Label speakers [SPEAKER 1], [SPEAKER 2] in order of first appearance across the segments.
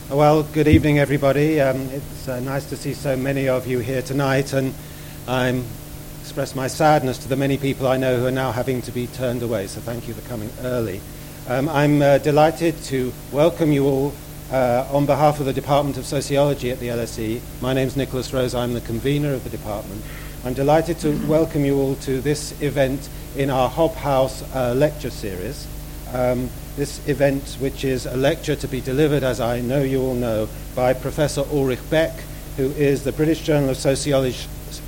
[SPEAKER 1] Well, good evening, everybody. It's nice to see so many of you here tonight, and I express my sadness to the many people I know who are now having to be turned away, so thank you for coming early. I'm delighted to welcome you all on behalf of the Department of Sociology at the LSE. My name's Nicholas Rose. I'm the convener of the department. I'm delighted to welcome you all to this event in our Hobhouse lecture series. This event, which is a lecture to be delivered, as I know you all know, by Professor Ulrich Beck, who is the British Journal of Sociology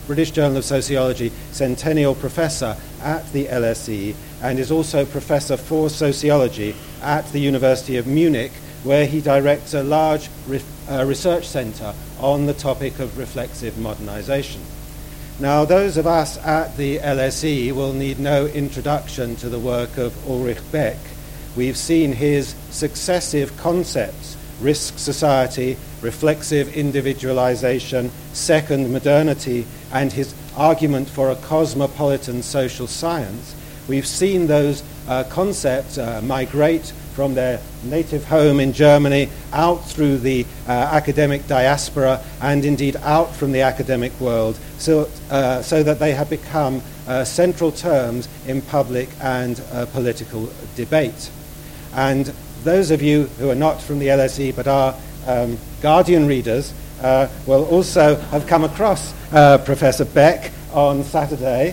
[SPEAKER 1] Centennial Professor at the LSE, and is also Professor for Sociology at the University of Munich, where he directs a large research centre on the topic of reflexive modernisation. Now, those of us at the LSE will need no introduction to the work of Ulrich Beck. We've seen his successive concepts: risk society, reflexive individualization, second modernity, and his argument for a cosmopolitan social science. We've seen those concepts migrate from their native home in Germany out through the academic diaspora and indeed out from the academic world, so that they have become central terms in public and political debate. And those of you who are not from the LSE but are Guardian readers will also have come across Professor Beck on Saturday.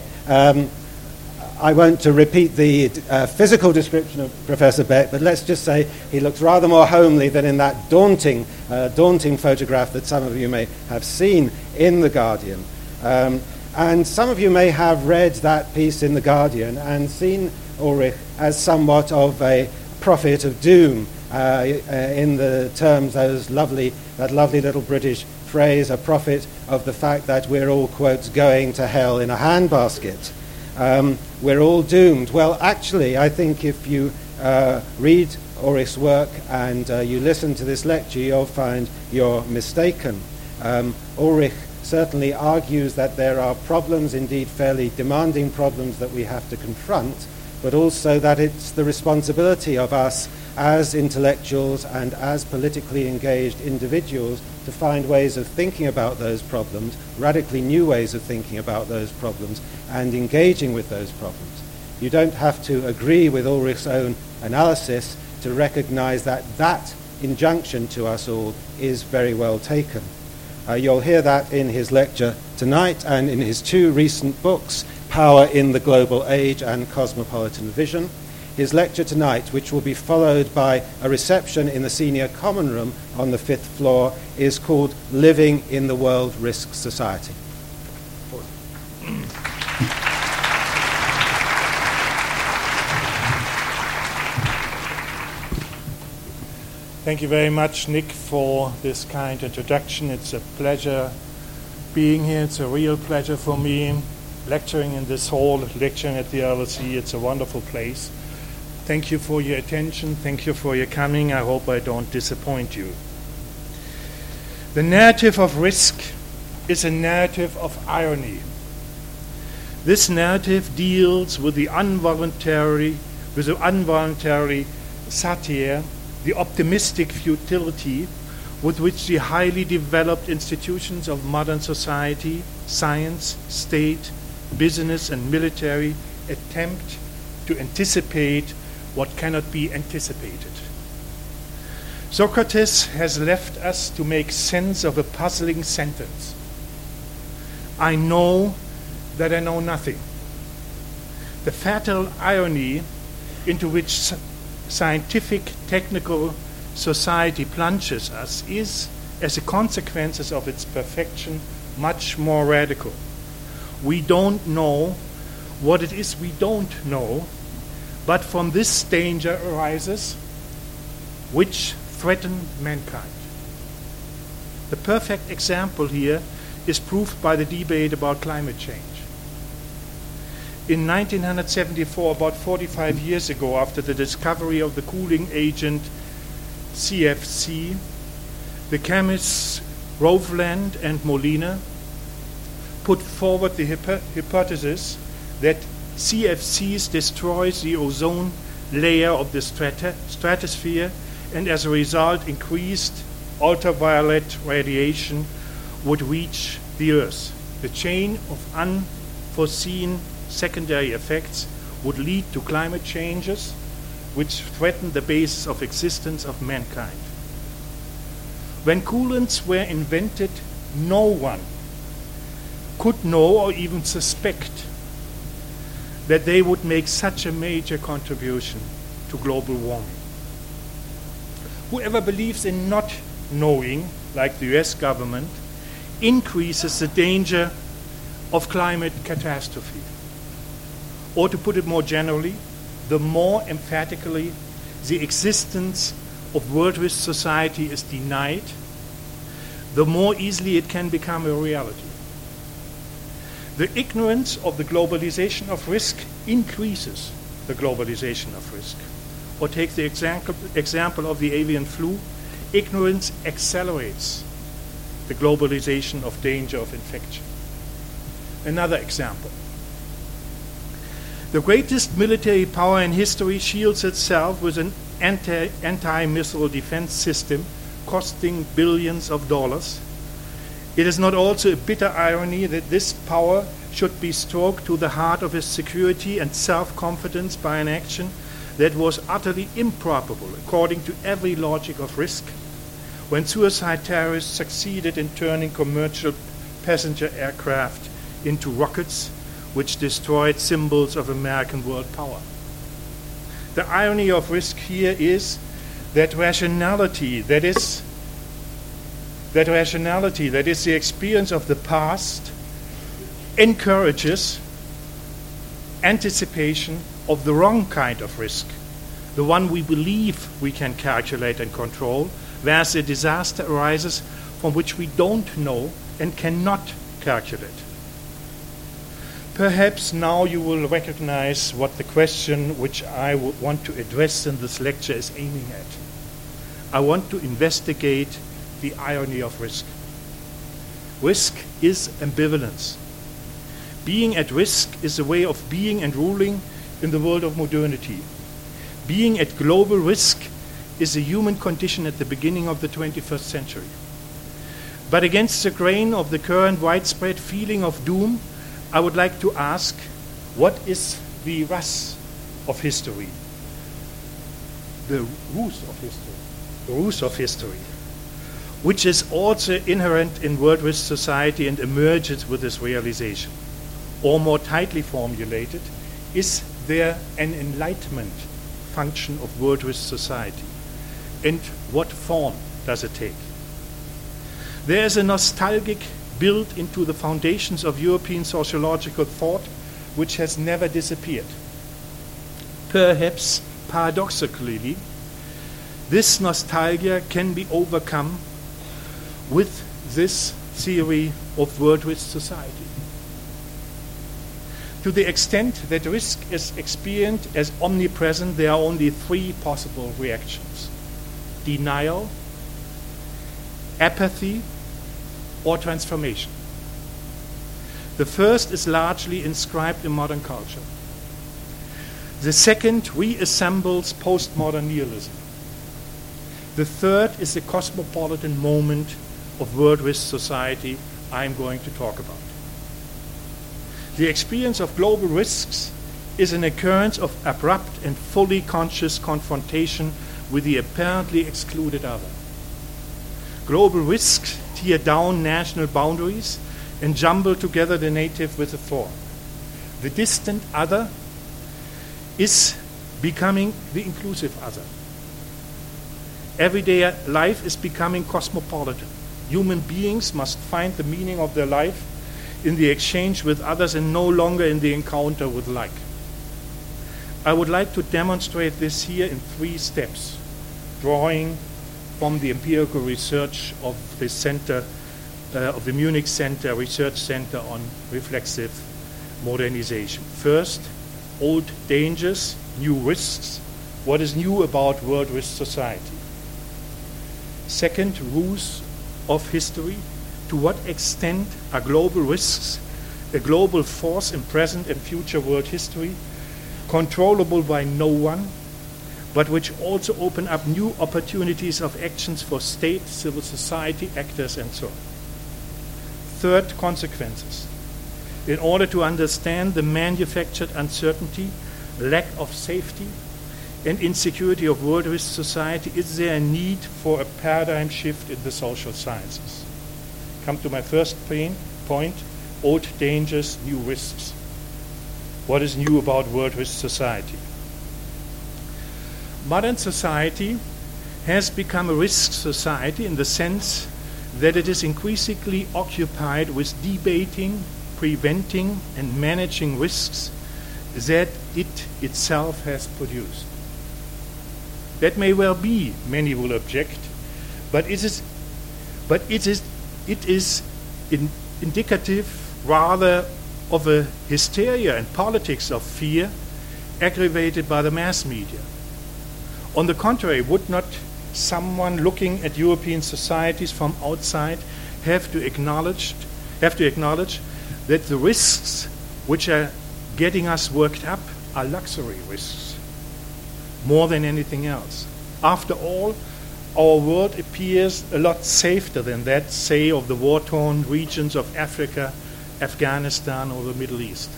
[SPEAKER 1] I won't repeat the physical description of Professor Beck, but let's just say he looks rather more homely than in that daunting photograph that some of you may have seen in The Guardian. And some of you may have read that piece in The Guardian and seen Ulrich as somewhat of a prophet of doom, in the terms that lovely little British phrase, a prophet of the fact that we're all, quotes, going to hell in a handbasket. We're all doomed. Well, actually, I think if you read Ulrich's work and you listen to this lecture, you'll find you're mistaken. Ulrich certainly argues that there are problems, indeed fairly demanding problems, that we have to confront, but also that it's the responsibility of us as intellectuals and as politically engaged individuals to find ways of thinking about those problems, radically new ways of thinking about those problems, and engaging with those problems. You don't have to agree with Ulrich's own analysis to recognize that that injunction to us all is very well taken. You'll hear that in his lecture tonight and in his two recent books, Power in the Global Age and Cosmopolitan Vision. His lecture tonight, which will be followed by a reception in the senior common room on the 5th floor, is called Living in the World Risk Society.
[SPEAKER 2] Thank you very much, Nick, for this kind introduction. It's a pleasure being here. It's a real pleasure for me lecturing in this hall, lecturing at the LSE. It's a wonderful place. Thank you for your attention. Thank you for your coming. I hope I don't disappoint you. The narrative of risk is a narrative of irony. This narrative deals with the involuntary satire, the optimistic futility with which the highly developed institutions of modern society, science, state, business, and military attempt to anticipate what cannot be anticipated. Socrates has left us to make sense of a puzzling sentence. I know that I know nothing. The fatal irony into which scientific, technical society plunges us is, as a consequence of its perfection, much more radical. We don't know what it is we don't know, but from this danger arises which threaten mankind. The perfect example here is proved by the debate about climate change. In 1974, about 45 years ago, after the discovery of the cooling agent CFC, the chemists Rovland and Molina put forward the hypothesis that CFCs destroys the ozone layer of the stratosphere and as a result increased ultraviolet radiation would reach the Earth. The chain of unforeseen secondary effects would lead to climate changes which threaten the basis of existence of mankind. When coolants were invented, no one could know or even suspect that they would make such a major contribution to global warming. Whoever believes in not knowing, like the US government, increases the danger of climate catastrophe. Or to put it more generally, the more emphatically the existence of world risk society is denied, the more easily it can become a reality. The ignorance of the globalization of risk increases the globalization of risk. Or take the example of the avian flu, ignorance accelerates the globalization of danger of infection. Another example. The greatest military power in history shields itself with an anti-missile defense system costing billions of dollars. It is not also a bitter irony that this power should be stroked to the heart of its security and self-confidence by an action that was utterly improbable according to every logic of risk, when suicide terrorists succeeded in turning commercial passenger aircraft into rockets which destroyed symbols of American world power. The irony of risk here is that rationality, that is the experience of the past, encourages anticipation of the wrong kind of risk, the one we believe we can calculate and control, whereas a disaster arises from which we don't know and cannot calculate. Perhaps now you will recognize what the question which I would want to address in this lecture is aiming at. I want to investigate the irony of risk. Risk is ambivalence. Being at risk is a way of being and ruling in the world of modernity. Being at global risk is a human condition at the beginning of the 21st century. But against the grain of the current widespread feeling of doom, I would like to ask, what is the rus of history? The rus of history, which is also inherent in world risk society and emerges with this realization. Or more tightly formulated, is there an enlightenment function of world risk society? And what form does it take? There is a nostalgic built into the foundations of European sociological thought which has never disappeared. Perhaps paradoxically, this nostalgia can be overcome with this theory of world risk society. To the extent that risk is experienced as omnipresent, there are only three possible reactions: denial, apathy, or transformation. The first is largely inscribed in modern culture. The second reassembles postmodern nihilism. The third is the cosmopolitan moment of world risk society I'm going to talk about. The experience of global risks is an occurrence of abrupt and fully conscious confrontation with the apparently excluded other. Global risks tear down national boundaries and jumble together the native with the foreign. The distant other is becoming the inclusive other. Everyday life is becoming cosmopolitan. Human beings must find the meaning of their life in the exchange with others and no longer in the encounter with like. I would like to demonstrate this here in 3 steps, drawing from the empirical research of the center, of the Munich Center, Research Center on Reflexive Modernization. First, old dangers, new risks. What is new about world risk society? Second, ruse of history. To what extent are global risks a global force in present and future world history, controllable by no one, but which also open up new opportunities of actions for state, civil society actors, and so on. Third, consequences. In order to understand the manufactured uncertainty, lack of safety, and insecurity of world risk society, is there a need for a paradigm shift in the social sciences? Come to my first point, old dangers, new risks. What is new about world risk society? Modern society has become a risk society in the sense that it is increasingly occupied with debating, preventing, and managing risks that it itself has produced. That may well be, many will object, but it is indicative rather of a hysteria and politics of fear aggravated by the mass media. On the contrary, would not someone looking at European societies from outside have to acknowledge that the risks which are getting us worked up are luxury risks more than anything else? After all, our world appears a lot safer than that, say, of the war-torn regions of Africa, Afghanistan, or the Middle East.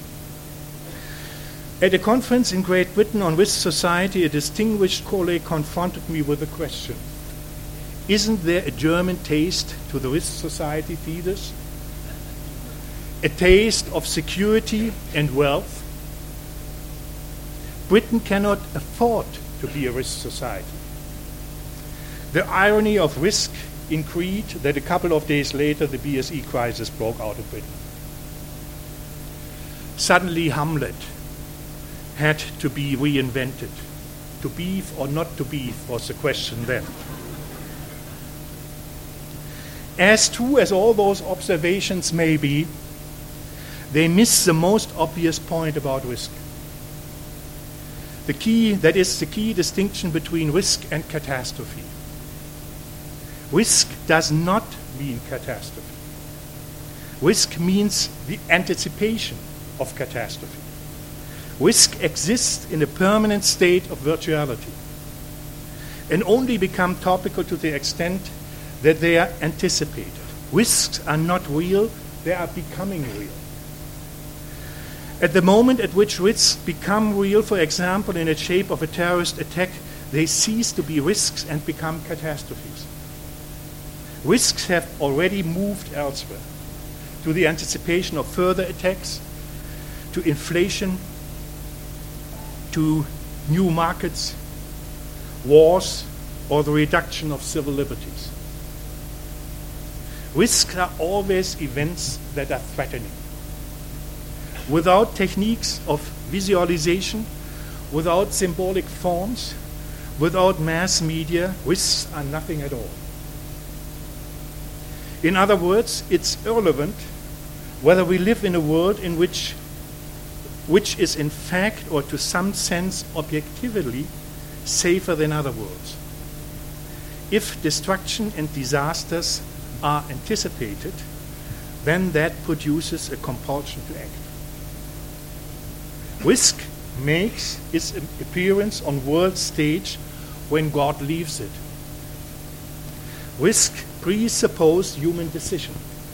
[SPEAKER 2] At a conference in Great Britain on risk society, a distinguished colleague confronted me with a question. Isn't there a German taste to the risk society feeders? A taste of security and wealth? Britain cannot afford to be a risk society. The irony of risk increased that a couple of days later the BSE crisis broke out in Britain. Suddenly Hamlet had to be reinvented. To beef or not to beef was the question then. As true as all those observations may be, they miss the most obvious point about risk. The key distinction between risk and catastrophe. Risk does not mean catastrophe. Risk means the anticipation of catastrophe. Risk exists in a permanent state of virtuality and only become topical to the extent that they are anticipated. Risks are not real, they are becoming real. At the moment at which risks become real, for example, in the shape of a terrorist attack, they cease to be risks and become catastrophes. Risks have already moved elsewhere, to the anticipation of further attacks, to inflation, to new markets, wars, or the reduction of civil liberties. Risks are always events that are threatening. Without techniques of visualization, without symbolic forms, without mass media, risks are nothing at all. In other words, it's irrelevant whether we live in a world in which is in fact or to some sense objectively safer than other worlds. If destruction and disasters are anticipated, then that produces a compulsion to act. Risk makes its appearance on world stage when God leaves it. Risk presuppose human decision.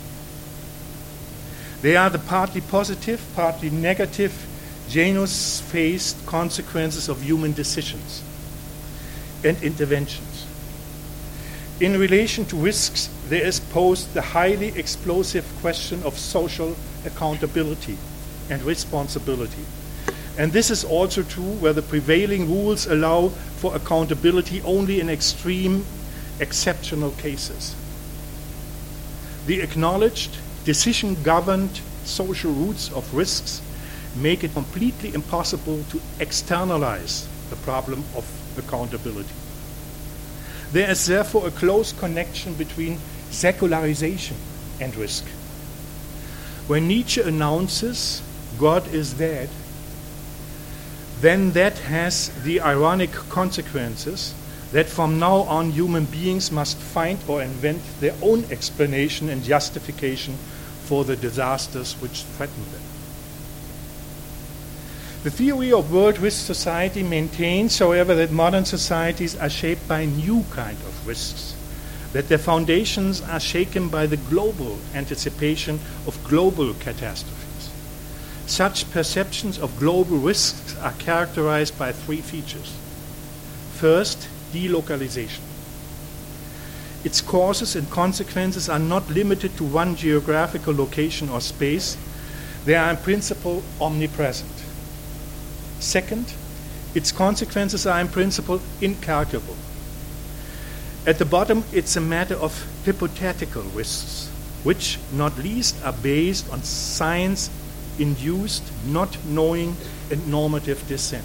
[SPEAKER 2] They are the partly positive, partly negative, Janus-faced consequences of human decisions and interventions. In relation to risks, there is posed the highly explosive question of social accountability and responsibility. And this is also true where the prevailing rules allow for accountability only in extreme, exceptional cases. The acknowledged, decision-governed social roots of risks make it completely impossible to externalize the problem of accountability. There is therefore a close connection between secularization and risk. When Nietzsche announces God is dead, then that has the ironic consequences that from now on human beings must find or invent their own explanation and justification for the disasters which threaten them. The theory of world risk society maintains, however, that modern societies are shaped by new kind of risks, that their foundations are shaken by the global anticipation of global catastrophes. Such perceptions of global risks are characterized by three features. First, delocalization. Its causes and consequences are not limited to one geographical location or space. They are in principle omnipresent. Second, its consequences are in principle incalculable. At the bottom, it's a matter of hypothetical risks, which not least are based on science-induced not knowing and normative dissent.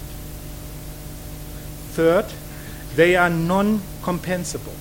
[SPEAKER 2] Third, they are non-compensable.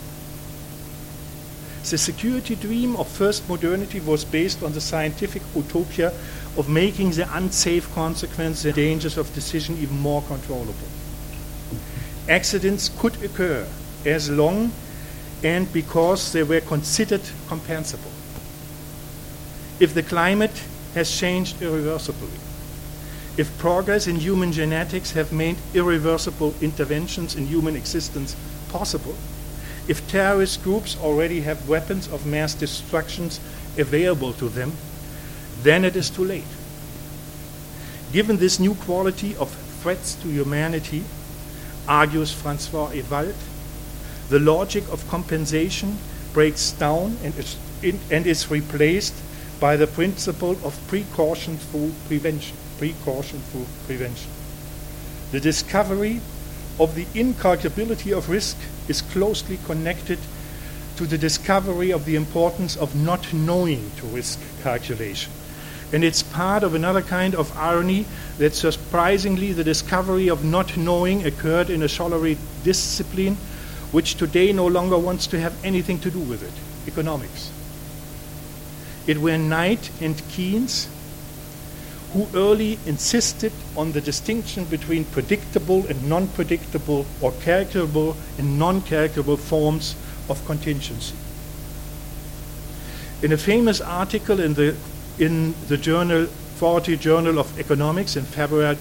[SPEAKER 2] The security dream of first modernity was based on the scientific utopia of making the unsafe consequences and dangers of decision even more controllable. Accidents could occur as long and because they were considered compensable. If the climate has changed irreversibly, if progress in human genetics have made irreversible interventions in human existence possible, if terrorist groups already have weapons of mass destruction available to them, then it is too late. Given this new quality of threats to humanity, argues Francois Ewald, the logic of compensation breaks down and is replaced by the principle of precaution through prevention. The discovery of the incalculability of risk is closely connected to the discovery of the importance of not knowing to risk calculation. And it's part of another kind of irony that surprisingly the discovery of not knowing occurred in a scholarly discipline which today no longer wants to have anything to do with it, economics. It were Knight and Keynes who early insisted on the distinction between predictable and non-predictable or calculable and non-calculable forms of contingency. In a famous article in the journal, Authority Journal of Economics in February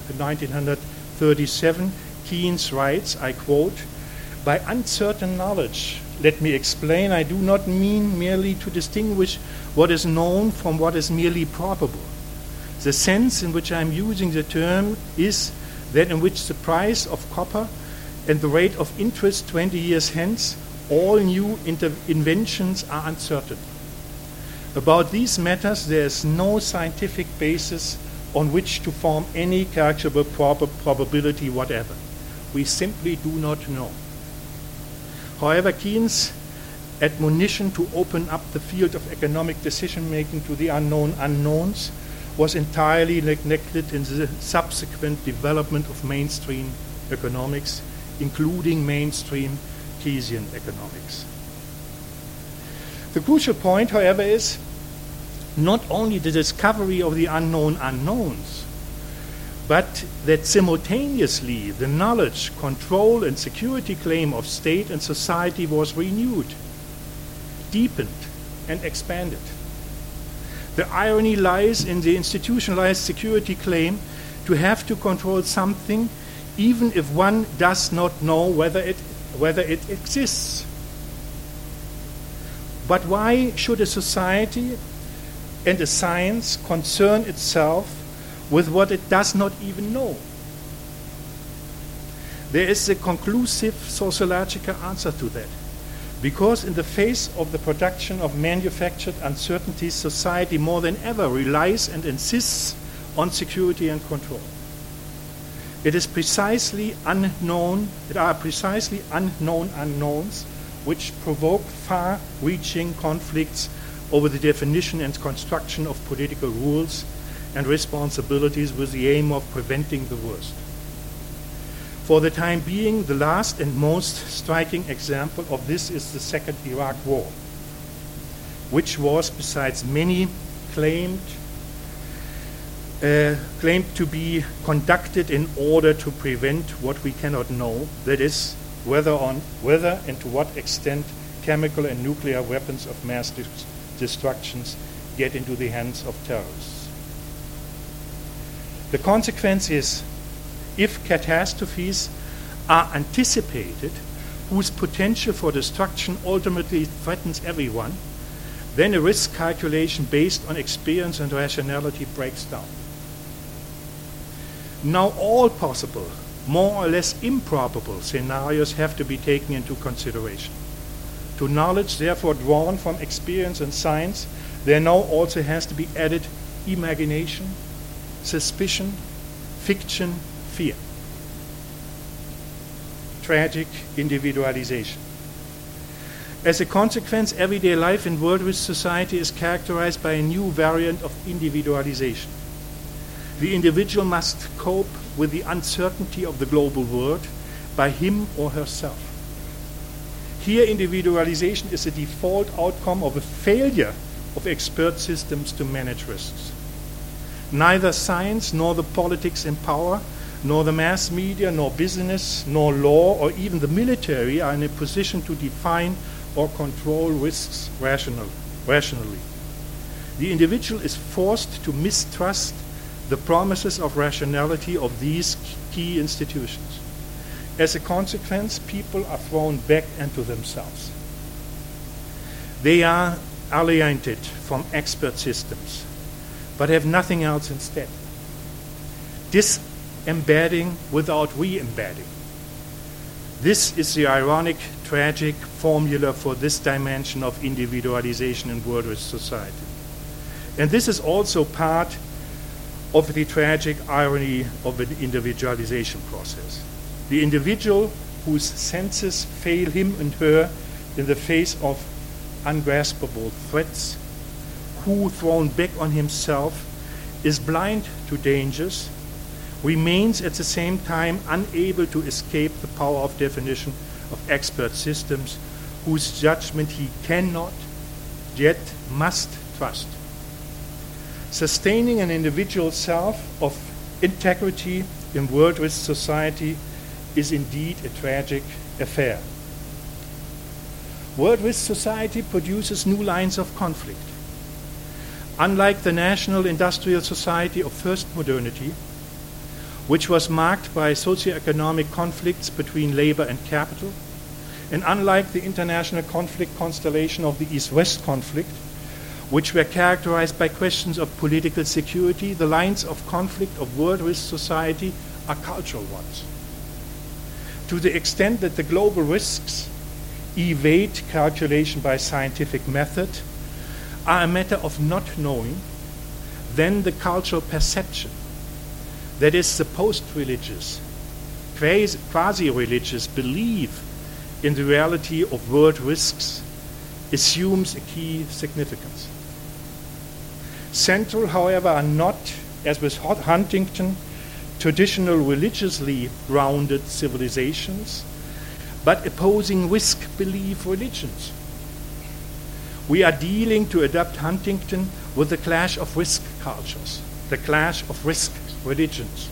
[SPEAKER 2] 1937, Keynes writes, I quote, "By uncertain knowledge, let me explain, I do not mean merely to distinguish what is known from what is merely probable. The sense in which I am using the term is that in which the price of copper and the rate of interest 20 years hence, all new inventions are uncertain. About these matters, there is no scientific basis on which to form any calculable probability whatever. We simply do not know." However, Keynes' admonition to open up the field of economic decision-making to the unknown unknowns was entirely neglected in the subsequent development of mainstream economics, including mainstream Keynesian economics. The crucial point, however, is not only the discovery of the unknown unknowns, but that simultaneously the knowledge, control, and security claim of state and society was renewed, deepened, and expanded. The irony lies in the institutionalized security claim to have to control something even if one does not know whether it exists. But why should a society and a science concern itself with what it does not even know? There is a conclusive sociological answer to that. Because in the face of the production of manufactured uncertainties, society more than ever relies and insists on security and control. It are precisely unknown unknowns which provoke far-reaching conflicts over the definition and construction of political rules and responsibilities with the aim of preventing the worst. For the time being, the last and most striking example of this is the Second Iraq War, which was, besides many, claimed to be conducted in order to prevent what we cannot know, that is, whether and to what extent chemical and nuclear weapons of mass destruction get into the hands of terrorists. The consequence is, if catastrophes are anticipated, whose potential for destruction ultimately threatens everyone, then a risk calculation based on experience and rationality breaks down. Now all possible, more or less improbable scenarios have to be taken into consideration. To knowledge therefore drawn from experience and science, there now also has to be added imagination, suspicion, fiction, fear. Tragic individualization. As a consequence, everyday life in world risk society is characterized by a new variant of individualization. The individual must cope with the uncertainty of the global world by him or herself. Here, individualization is a default outcome of a failure of expert systems to manage risks. Neither science nor the politics in power, nor the mass media, nor business, nor law, or even the military are in a position to define or control risks rationally. The individual is forced to mistrust the promises of rationality of these key institutions. As a consequence, people are thrown back into themselves. They are alienated from expert systems, but have nothing else instead. Disembedding without re-embedding. This is the ironic, tragic formula for this dimension of individualization in world risk society. And this is also part of the tragic irony of an individualization process. The individual whose senses fail him and her in the face of ungraspable threats, who, thrown back on himself, is blind to dangers, remains at the same time unable to escape the power of definition of expert systems whose judgment he cannot, yet must trust. Sustaining an individual self of integrity in world risk society is indeed a tragic affair. World risk society produces new lines of conflict. Unlike the national industrial society of first modernity, which was marked by socioeconomic conflicts between labor and capital, and unlike the international conflict constellation of the East-West conflict, which were characterized by questions of political security, the lines of conflict of world risk society are cultural ones. To the extent that the global risks evade calculation by scientific method are a matter of not knowing, then the cultural perception, that is the post-religious, quasi-religious belief in the reality of world risks, assumes a key significance. Central, however, are not, as with Huntington, traditional religiously grounded civilizations, but opposing risk belief religions. We are dealing, to adapt Huntington, with the clash of risk cultures, the clash of risk religions.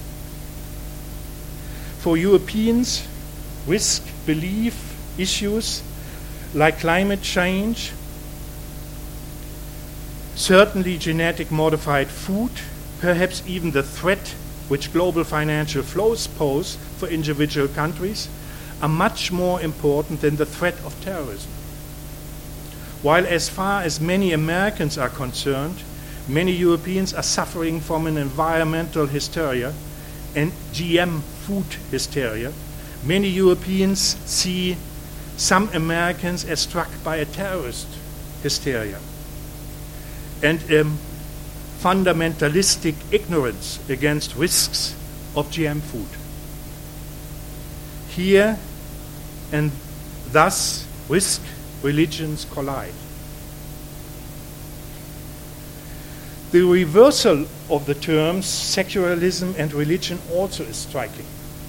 [SPEAKER 2] For Europeans, risk belief issues like climate change, certainly genetic modified food, perhaps even the threat which global financial flows pose for individual countries, are much more important than the threat of terrorism. While as far as many Americans are concerned, many Europeans are suffering from an environmental hysteria and GM food hysteria, many Europeans see some Americans as struck by a terrorist hysteria and fundamentalistic ignorance against risks of GM food. Here and thus risk religions collide. The reversal of the terms secularism and religion also is striking.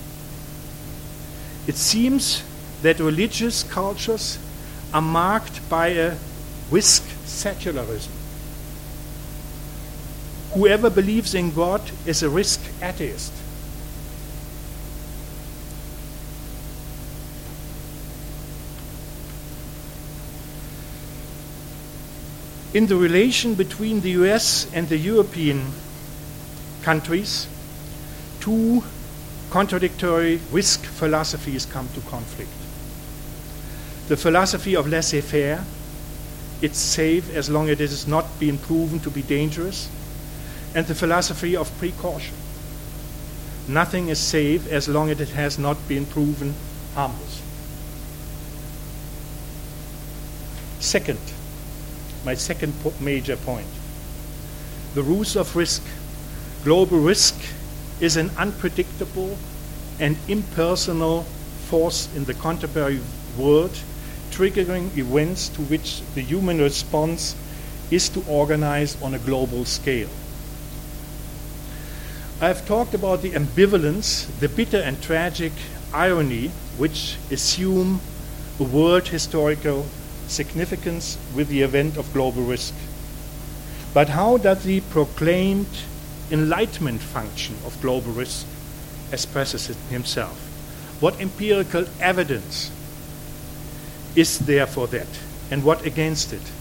[SPEAKER 2] It seems that religious cultures are marked by a risk secularism. Whoever believes in God is a risk atheist. In the relation between the US and the European countries, two contradictory risk philosophies come to conflict. The philosophy of laissez-faire, it's safe as long as it has not been proven to be dangerous, and the philosophy of precaution. Nothing is safe as long as it has not been proven harmless. Second, my second major point, the rules of risk. Global risk is an unpredictable and impersonal force in the contemporary world, triggering events to which the human response is to organize on a global scale. I have talked about the ambivalence, the bitter and tragic irony which assume a world historical significance with the event of global risk. But how does the proclaimed enlightenment function of global risk expresses it himself? What empirical evidence is there for that, and what against it?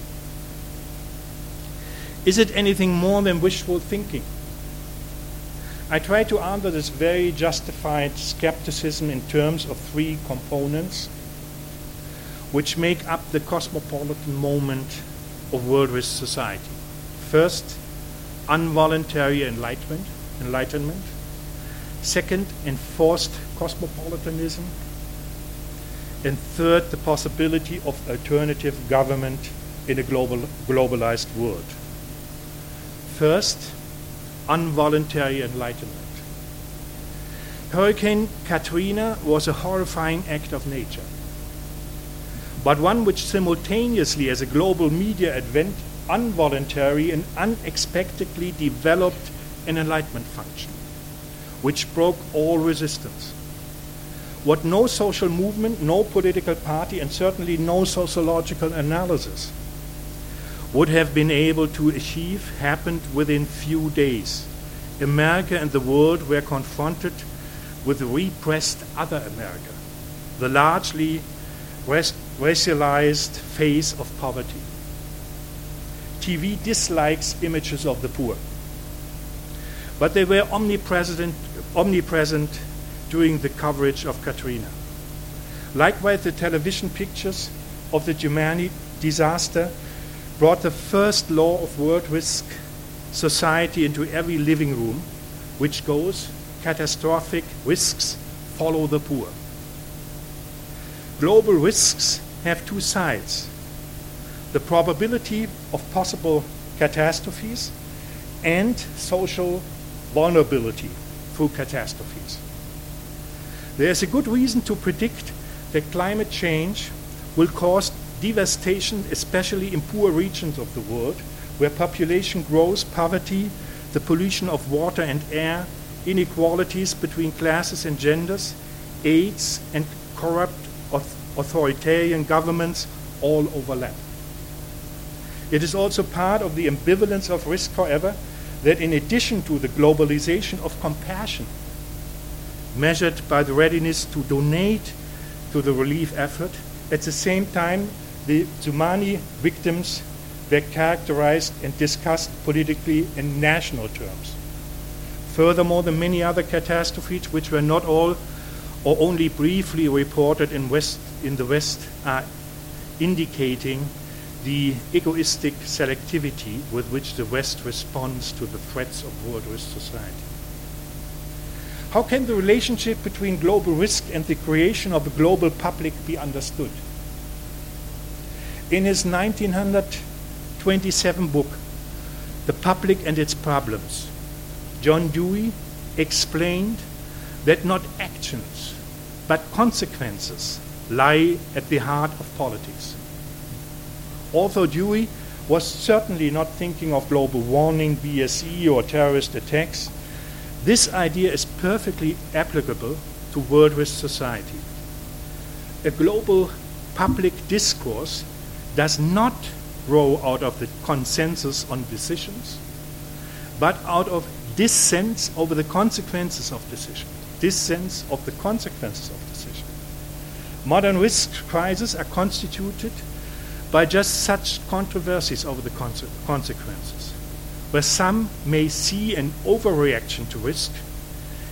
[SPEAKER 2] Is it anything more than wishful thinking? I try to answer this very justified skepticism in terms of three components which make up the cosmopolitan moment of world risk society. First, involuntary enlightenment. Second, enforced cosmopolitanism. And third, the possibility of alternative government in a globalized world. First, involuntary enlightenment. Hurricane Katrina was a horrifying act of nature, but one which simultaneously, as a global media event, involuntarily and unexpectedly developed an enlightenment function, which broke all resistance. What no social movement, no political party, and certainly no sociological analysis would have been able to achieve happened within few days. America and the world were confronted with the repressed other America, the largely racialized face of poverty. TV dislikes images of the poor, but they were omnipresent during the coverage of Katrina. Likewise, the television pictures of the Germany disaster brought the first law of world risk society into every living room, which goes, catastrophic risks follow the poor. Global risks have two sides: the probability of possible catastrophes and social vulnerability through catastrophes. There is a good reason to predict that climate change will cause devastation, especially in poor regions of the world, where population growth, poverty, the pollution of water and air, inequalities between classes and genders, AIDS, and corrupt authoritarian governments all overlap. It is also part of the ambivalence of risk, however, that in addition to the globalization of compassion, measured by the readiness to donate to the relief effort, at the same time the tsunami victims were characterized and discussed politically in national terms. Furthermore, the many other catastrophes which were not all or only briefly reported in the West are indicating the egoistic selectivity with which the West responds to the threats of world risk society. How can the relationship between global risk and the creation of a global public be understood? In his 1927 book, The Public and Its Problems, John Dewey explained that not actions, but consequences lie at the heart of politics. Although Dewey was certainly not thinking of global warming, BSE, or terrorist attacks, this idea is perfectly applicable to world risk society. A global public discourse does not grow out of the consensus on decisions, but out of dissent over the consequences of decisions. Dissent of the consequences of decisions. Modern risk crises are constituted by just such controversies over the consequences, where some may see an overreaction to risk,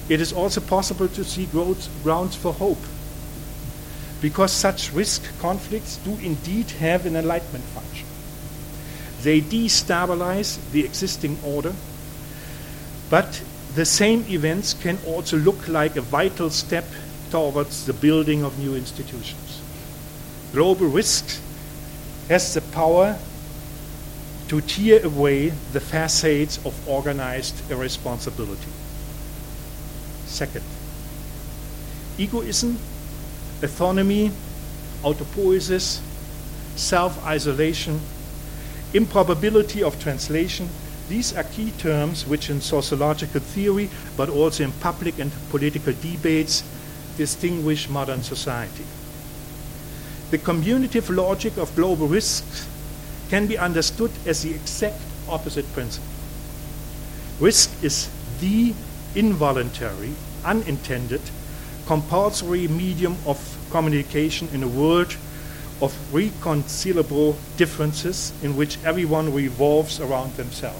[SPEAKER 2] it is also possible to see grounds for hope, because such risk conflicts do indeed have an enlightenment function. They destabilize the existing order, but the same events can also look like a vital step towards the building of new institutions. Global risk has the power to tear away the facades of organized irresponsibility. Second, egoism, autonomy, autopoiesis, self-isolation, improbability of translation, these are key terms which in sociological theory, but also in public and political debates, distinguish modern society. The commutative logic of global risks can be understood as the exact opposite principle. Risk is the involuntary, unintended, compulsory medium of communication in a world of reconcilable differences in which everyone revolves around themselves.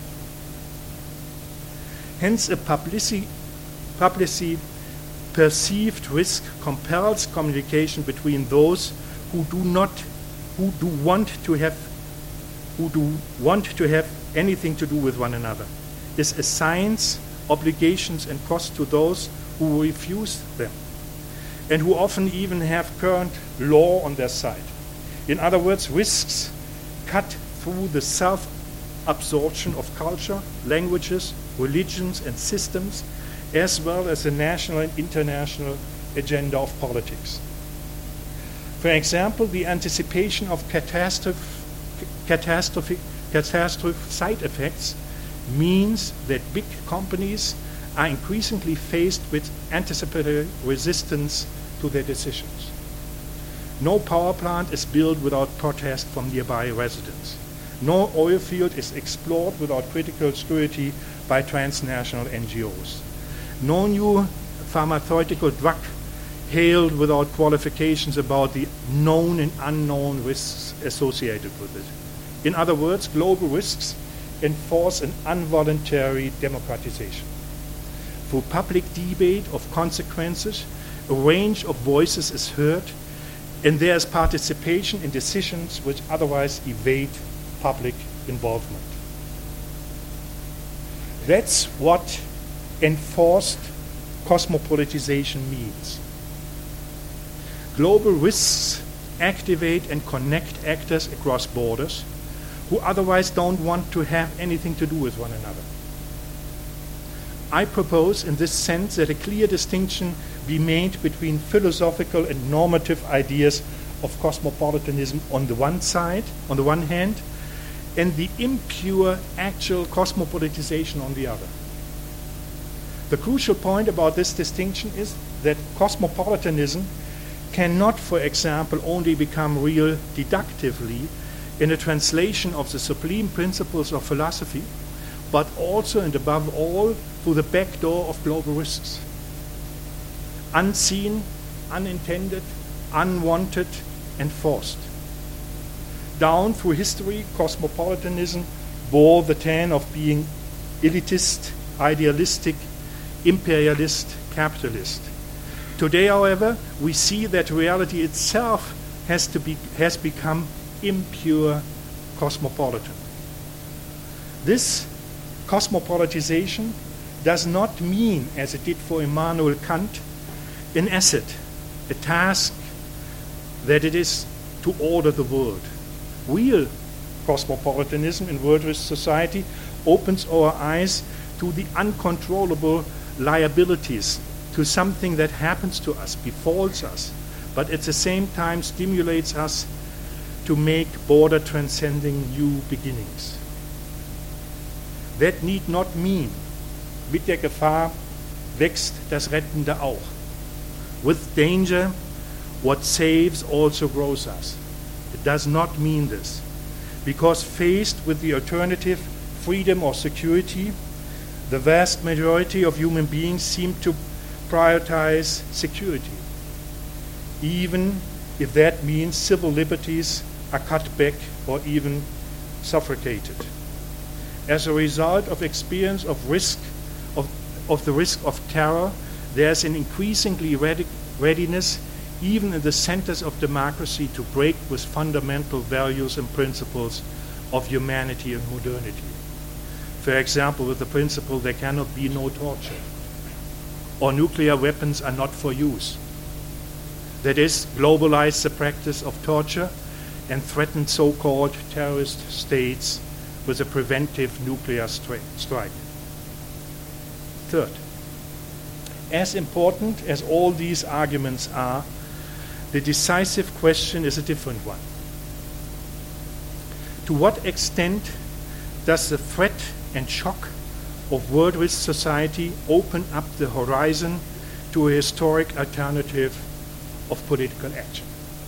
[SPEAKER 2] Hence, a publicly perceived risk compels communication between those who do want to have anything to do with one another. This assigns obligations and costs to those who refuse them, and who often even have current law on their side. In other words, risks cut through the self-absorption of culture, languages, religions, and systems, as well as the national and international agenda of politics. For example, the anticipation of catastrophic side effects means that big companies are increasingly faced with anticipatory resistance to their decisions. No power plant is built without protest from nearby residents. No oil field is explored without critical scrutiny by transnational NGOs. No new pharmaceutical drug hailed without qualifications about the known and unknown risks associated with it. In other words, global risks enforce an involuntary democratization. Through public debate of consequences, a range of voices is heard, and there is participation in decisions which otherwise evade public involvement. That's what enforced cosmopolitization means. Global risks activate and connect actors across borders who otherwise don't want to have anything to do with one another. I propose in this sense that a clear distinction be made between philosophical and normative ideas of cosmopolitanism on the one hand, and the impure actual cosmopolitization on the other. The crucial point about this distinction is that cosmopolitanism cannot, for example, only become real deductively in a translation of the supreme principles of philosophy, but also and above all through the back door of global risks. Unseen, unintended, unwanted, and forced. Down through history, cosmopolitanism bore the tan of being elitist, idealistic, imperialist, capitalist. Today, however, we see that reality itself has become impure cosmopolitan. This cosmopolitization does not mean, as it did for Immanuel Kant, an asset, a task that it is to order the world. Real cosmopolitanism in world risk society opens our eyes to the uncontrollable liabilities, to something that happens to us, befalls us, but at the same time stimulates us to make border transcending new beginnings. That need not mean, mit der Gefahr wächst das Rettende auch. With danger, what saves also grows us. It does not mean this, because faced with the alternative, freedom or security, the vast majority of human beings seem to prioritize security, even if that means civil liberties are cut back or even suffocated. As a result of experience of the risk of terror, there's an increasingly readiness even in the centers of democracy to break with fundamental values and principles of humanity and modernity. For example, with the principle there cannot be no torture, or nuclear weapons are not for use. That is, globalize the practice of torture and threaten so-called terrorist states with a preventive nuclear strike. Third, as important as all these arguments are, the decisive question is a different one. To what extent does the threat and shock of world risk society open up the horizon to a historic alternative of political action?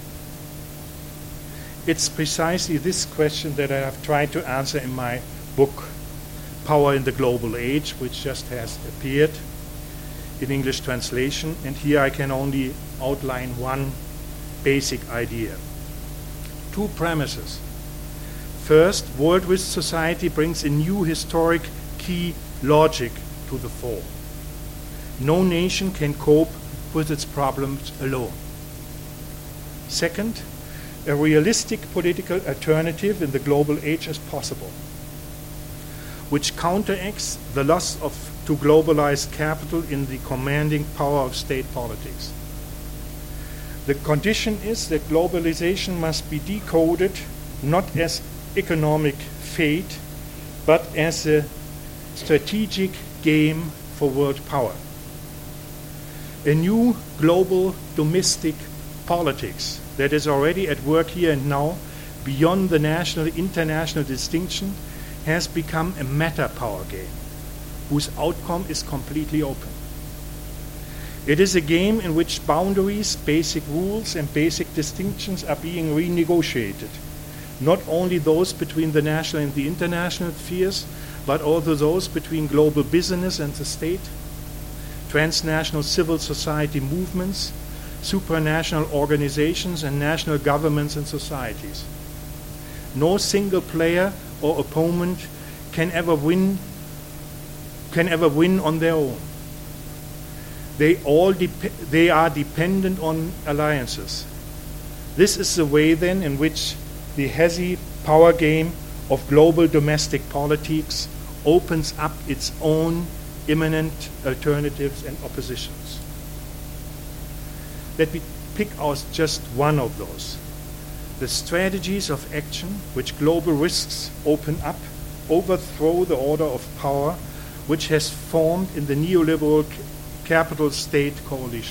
[SPEAKER 2] It's precisely this question that I have tried to answer in my book, Power in the Global Age, which just has appeared in English translation. And here I can only outline one basic idea. Two premises. First, world risk society brings a new historic key logic to the fore. No nation can cope with its problems alone. Second, a realistic political alternative in the global age is possible, which counteracts the loss to globalized capital in the commanding power of state politics. The condition is that globalization must be decoded not as economic fate, but as a strategic game for world power. A new global domestic politics that is already at work here and now, beyond the international distinction, has become a meta power game, whose outcome is completely open. It is a game in which boundaries, basic rules, and basic distinctions are being renegotiated, not only those between the national and the international spheres, but also those between global business and the state, transnational civil society movements, supranational organizations, and national governments and societies. No single player or opponent can ever win on their own. They are dependent on alliances. This is the way then in which the hazy power game of global domestic politics opens up its own imminent alternatives and oppositions. Let me pick out just one of those. The strategies of action which global risks open up overthrow the order of power which has formed in the neoliberal capital state coalition.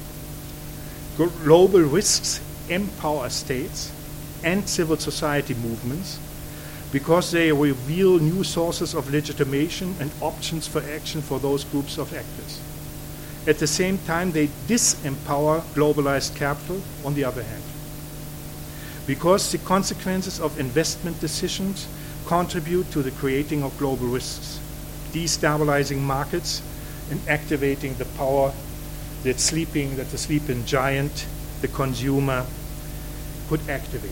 [SPEAKER 2] Global risks empower states and civil society movements because they reveal new sources of legitimation and options for action for those groups of actors. At the same time, they disempower globalized capital, on the other hand, because the consequences of investment decisions contribute to the creating of global risks, destabilizing markets and activating the power that the sleeping giant, the consumer, could activate.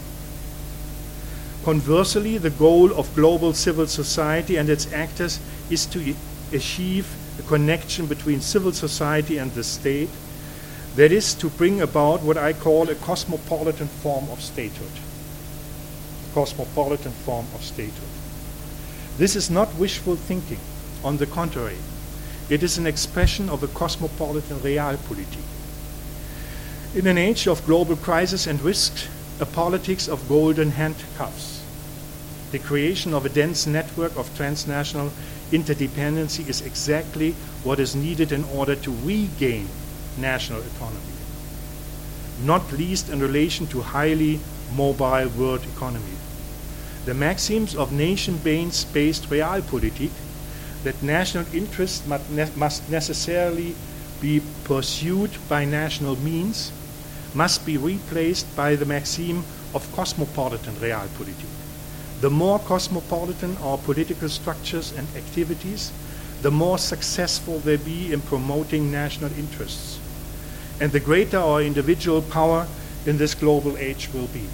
[SPEAKER 2] Conversely, the goal of global civil society and its actors is to achieve a connection between civil society and the state, that is, to bring about what I call a cosmopolitan form of statehood. Cosmopolitan form of statehood. This is not wishful thinking. On the contrary, it is an expression of a cosmopolitan realpolitik. In an age of global crisis and risk, a politics of golden handcuffs, the creation of a dense network of transnational interdependency is exactly what is needed in order to regain national autonomy, not least in relation to highly mobile world economy. The maxims of nation-based realpolitik, that national interests must necessarily be pursued by national means, must be replaced by the maxim of cosmopolitan realpolitik. The more cosmopolitan our political structures and activities, the more successful they be in promoting national interests, and the greater our individual power in this global age will be.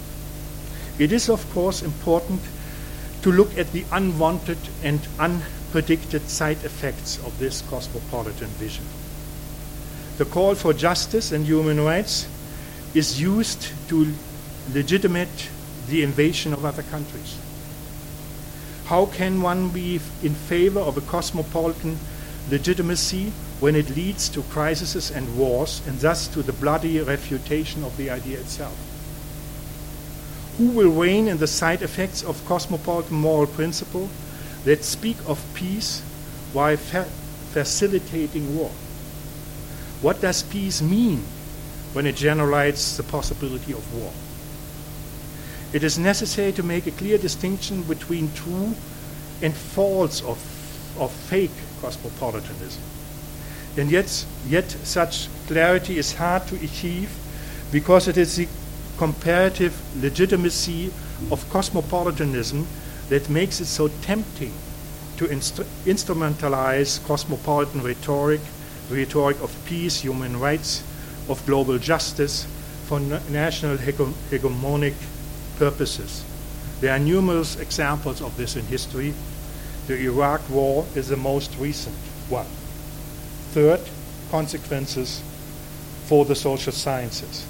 [SPEAKER 2] It is, of course, important to look at the unwanted and predicted side effects of this cosmopolitan vision. The call for justice and human rights is used to legitimate the invasion of other countries. How can one be in favor of a cosmopolitan legitimacy when it leads to crises and wars, and thus to the bloody refutation of the idea itself? Who will reign in the side effects of cosmopolitan moral principle that speak of peace while facilitating war? What does peace mean when it generalizes the possibility of war? It is necessary to make a clear distinction between true and false of fake cosmopolitanism. And yet such clarity is hard to achieve because it is the comparative legitimacy of cosmopolitanism that makes it so tempting to instrumentalize cosmopolitan rhetoric of peace, human rights, of global justice for national hegemonic purposes. There are numerous examples of this in history. The Iraq War is the most recent one. Third, consequences for the social sciences.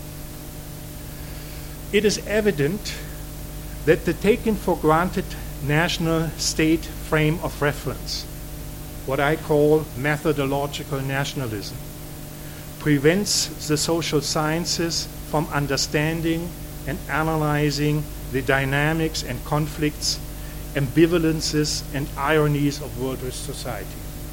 [SPEAKER 2] It is evident that the taken for granted national state frame of reference, what I call methodological nationalism, prevents the social sciences from understanding and analyzing the dynamics and conflicts, ambivalences and ironies of world risk society.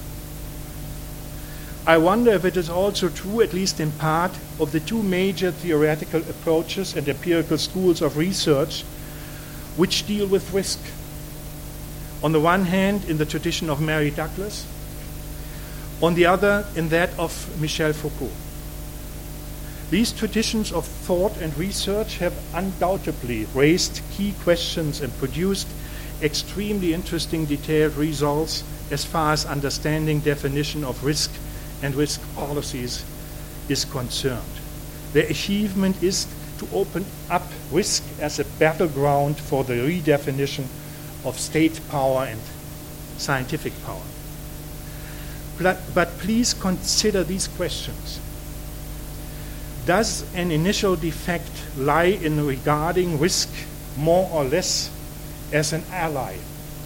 [SPEAKER 2] I wonder if it is also true, at least in part, of the two major theoretical approaches and empirical schools of research which deal with risk. On the one hand, in the tradition of Mary Douglas, on the other, in that of Michel Foucault. These traditions of thought and research have undoubtedly raised key questions and produced extremely interesting detailed results as far as understanding definition of risk and risk policies is concerned. Their achievement is to open up risk as a battleground for the redefinition of state power and scientific power. But please consider these questions. Does an initial defect lie in regarding risk more or less as an ally,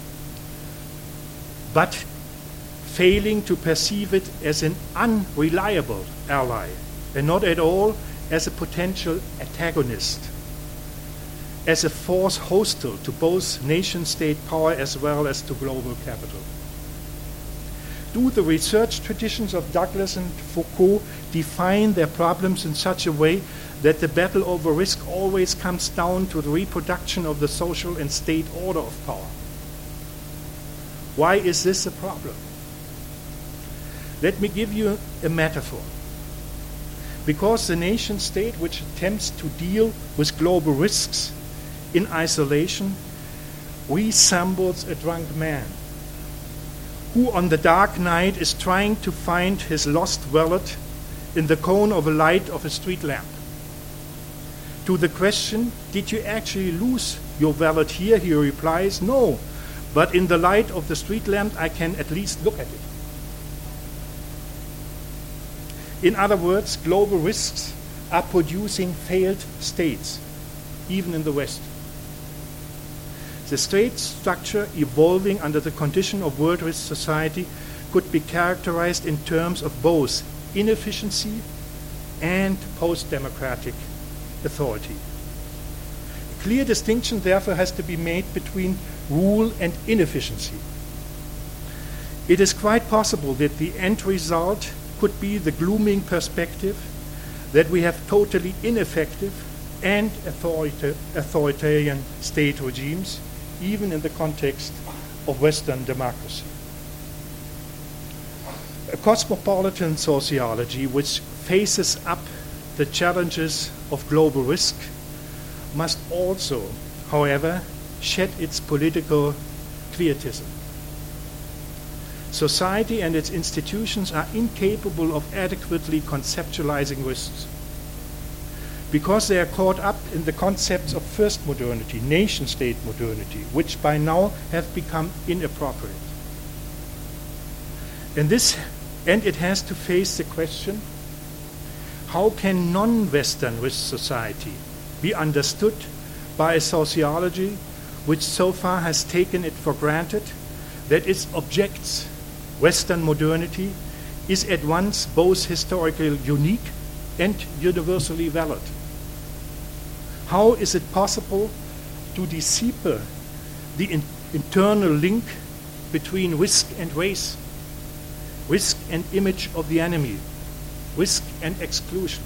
[SPEAKER 2] but failing to perceive it as an unreliable ally, and not at all as a potential antagonist, as a force hostile to both nation-state power as well as to global capital? Do the research traditions of Douglas and Foucault define their problems in such a way that the battle over risk always comes down to the reproduction of the social and state order of power? Why is this a problem? Let me give you a metaphor. Because the nation state which attempts to deal with global risks in isolation resembles a drunk man who on the dark night is trying to find his lost wallet in the cone of a light of a street lamp. To the question, did you actually lose your wallet here? He replies, no, but in the light of the street lamp I can at least look at it. In other words, global risks are producing failed states, even in the West. The state structure evolving under the condition of world risk society could be characterized in terms of both inefficiency and post-democratic authority. A clear distinction, therefore, has to be made between rule and inefficiency. It is quite possible that the end result could be the glooming perspective that we have totally ineffective and authoritarian state regimes, even in the context of Western democracy. A cosmopolitan sociology which faces up the challenges of global risk must also, however, shed its political quietism. Society and its institutions are incapable of adequately conceptualizing risks because they are caught up in the concepts of first modernity, nation-state modernity, which by now have become inappropriate. And it has to face the question, how can non-Western risk society be understood by a sociology which so far has taken it for granted that its objects, Western modernity, is at once both historically unique and universally valid? How is it possible to decipher the internal link between risk and race, risk and image of the enemy, risk and exclusion?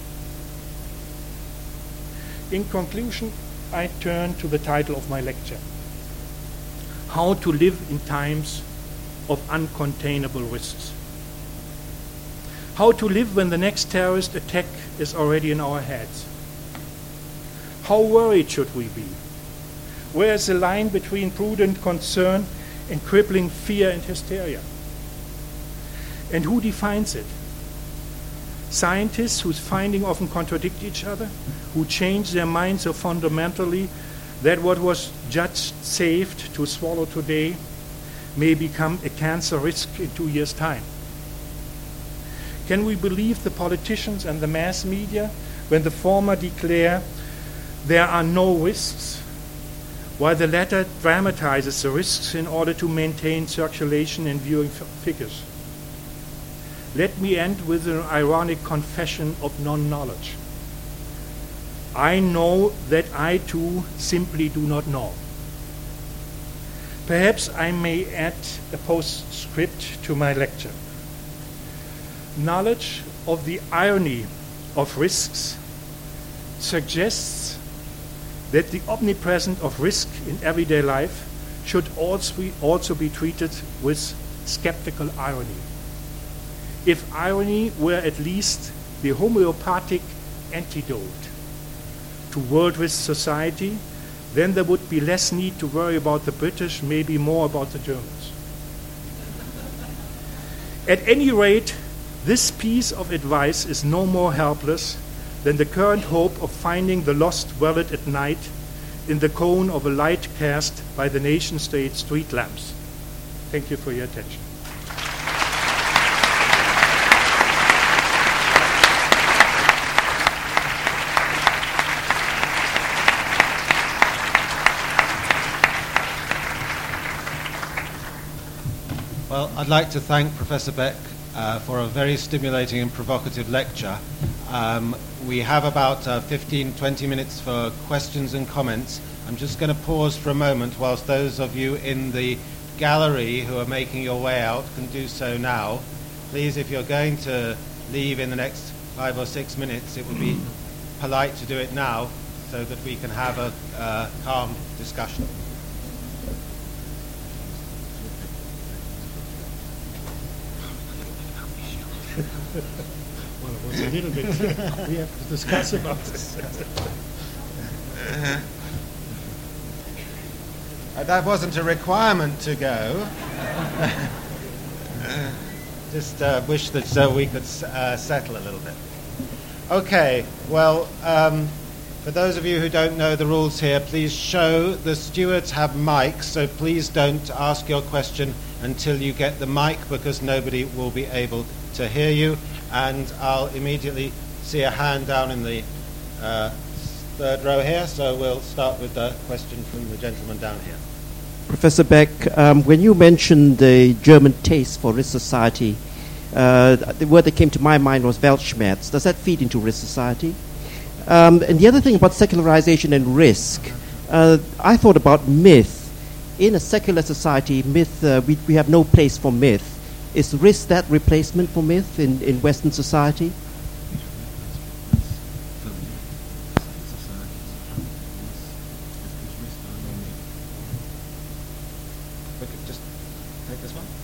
[SPEAKER 2] In conclusion, I turn to the title of my lecture, How to Live in Times of Uncontainable Risks. How to live when the next terrorist attack is already in our heads. How worried should we be? Where is the line between prudent concern and crippling fear and hysteria? And who defines it? Scientists whose findings often contradict each other, who change their minds so fundamentally that what was judged safe to swallow today may become a cancer risk in 2 years' time. Can we believe the politicians and the mass media when the former declare there are no risks, while the latter dramatizes the risks in order to maintain circulation and viewing figures? Let me end with an ironic confession of non-knowledge. I know that I too simply do not know. Perhaps I may add a postscript to my lecture. Knowledge of the irony of risks suggests that the omnipresence of risk in everyday life should also be treated with skeptical irony. If irony were at least the homeopathic antidote to world risk society, then there would be less need to worry about the British, maybe more about the Germans. At any rate, this piece of advice is no more helpless than the current hope of finding the lost wallet at night in the cone of a light cast by the nation-state street lamps. Thank you for your attention.
[SPEAKER 1] Well, I'd like to thank Professor Beck for a very stimulating and provocative lecture. We have about 15-20 minutes for questions and comments. I'm just going to pause for a moment whilst those of you in the gallery who are making your way out can do so now. Please, if you're going to leave in the next 5 or 6 minutes, it would be polite to do it now so that we can have a calm discussion.
[SPEAKER 2] Well, it was a little bit. We have to discuss about this.
[SPEAKER 1] That wasn't a requirement to go. Just wish that we could settle a little bit. Okay, well, for those of you who don't know the rules here, please show the stewards have mics, so please don't ask your question until you get the mic because nobody will be able to hear you. And I'll immediately see a hand down in the third row here, so we'll start with the question from the gentleman down here.
[SPEAKER 3] Professor Beck, when you mentioned the German taste for risk society, the word that came to my mind was Weltschmerz. Does that feed into risk society? And the other thing about secularization and risk, I thought about myth. In a secular society, myth, we have no place for myth. Is risk that replacement for myth in Western society?
[SPEAKER 1] We could just take this one.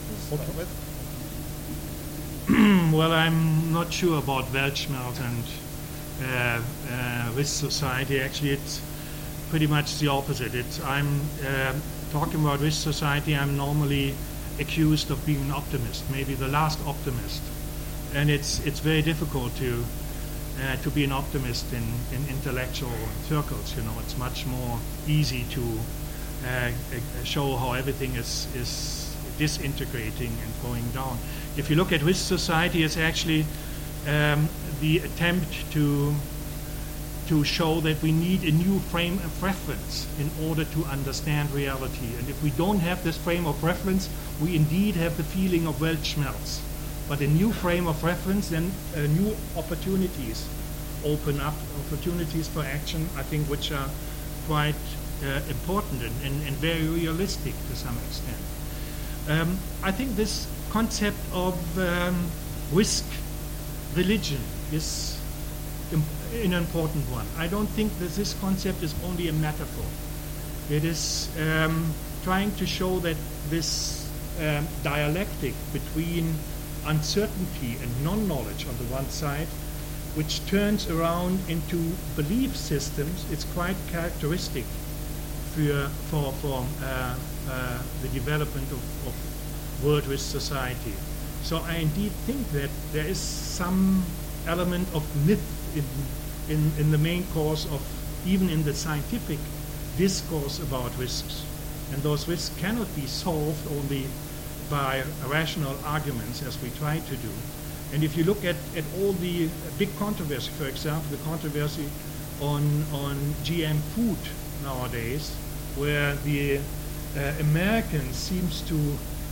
[SPEAKER 2] Well, I'm not sure about Weltschmerz and risk society. Actually, it's pretty much the opposite. I'm talking about risk society. I'm normally accused of being an optimist, maybe the last optimist, and it's very difficult to be an optimist in intellectual circles. You know, it's much more easy to show how everything is disintegrating and going down. If you look at risk society, it's actually the attempt to show that we need a new frame of reference in order to understand reality. And if we don't have this frame of reference, we indeed have the feeling of Weltschmerz. But a new frame of reference, then new opportunities open up, opportunities for action, I think, which are quite important and very realistic to some extent. I think this concept of risk religion is an important one. I don't think that this concept is only a metaphor. It is trying to show that this dialectic between uncertainty and non-knowledge on the one side, which turns around into belief systems, it's quite characteristic for the development of world risk society. So I indeed think that there is some element of myth in the main course of, even in the scientific discourse about risks. And those risks cannot be solved only by rational arguments, as we try to do. And if you look at all the big controversy, for example, the controversy on GM food nowadays, where the Americans seems to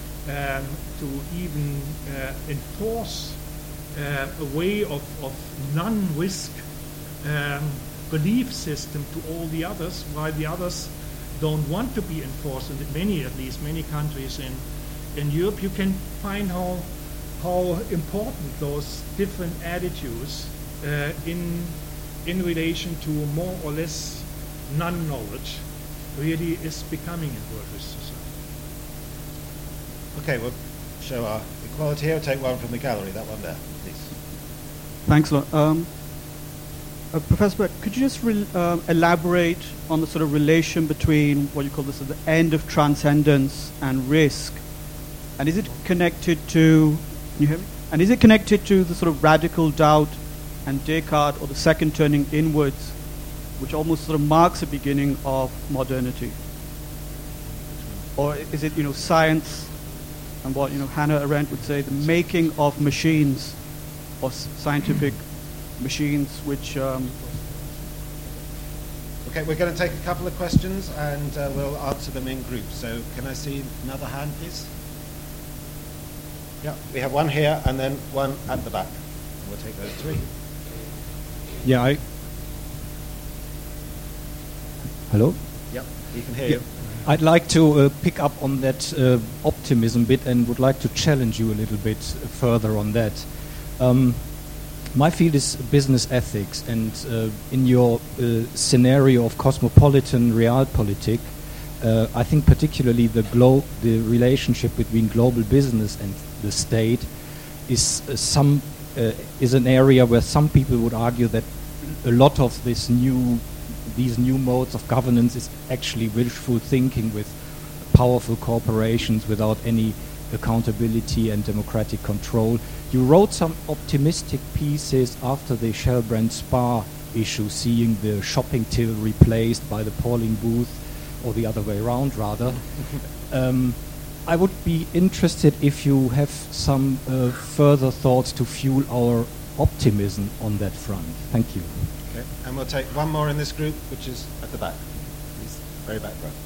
[SPEAKER 2] even enforce a way of non-risk belief system to all the others, while the others don't want to be enforced. And many countries in Europe, you can find how important those different attitudes in relation to more or less non-knowledge really is becoming in world risk society.
[SPEAKER 1] Okay, we'll show our equality here. Take one from the gallery, that one there, please.
[SPEAKER 4] Thanks a lot. Professor Beck, could you just elaborate on the sort of relation between what you call this the end of transcendence and risk? And is it connected to, can you hear me? And is it connected to the sort of radical doubt and Descartes, or the second turning inwards, which almost sort of marks the beginning of modernity? Or is it, science and what, Hannah Arendt would say, the making of machines, or scientific machines, which...
[SPEAKER 1] Okay, we're going to take a couple of questions and we'll answer them in groups. So can I see another hand, please? Yeah, we have one here and then one at the back. And we'll take those three.
[SPEAKER 5] Yeah, Hello?
[SPEAKER 1] Yep, we can hear you.
[SPEAKER 5] I'd like to pick up on that optimism bit and would like to challenge you a little bit further on that. My field is business ethics, and in your scenario of cosmopolitan realpolitik, I think particularly the relationship between global business and the state is an area where some people would argue that a lot of these new modes of governance is actually wishful thinking with powerful corporations without any accountability and democratic control. You wrote some optimistic pieces after the Shell brand Spa issue, seeing the shopping till replaced by the polling booth, or the other way around rather. I would be interested if you have some further thoughts to fuel our optimism on that front. Thank you.
[SPEAKER 1] Okay, and we'll take one more in this group, which is at the back. Please, very back row.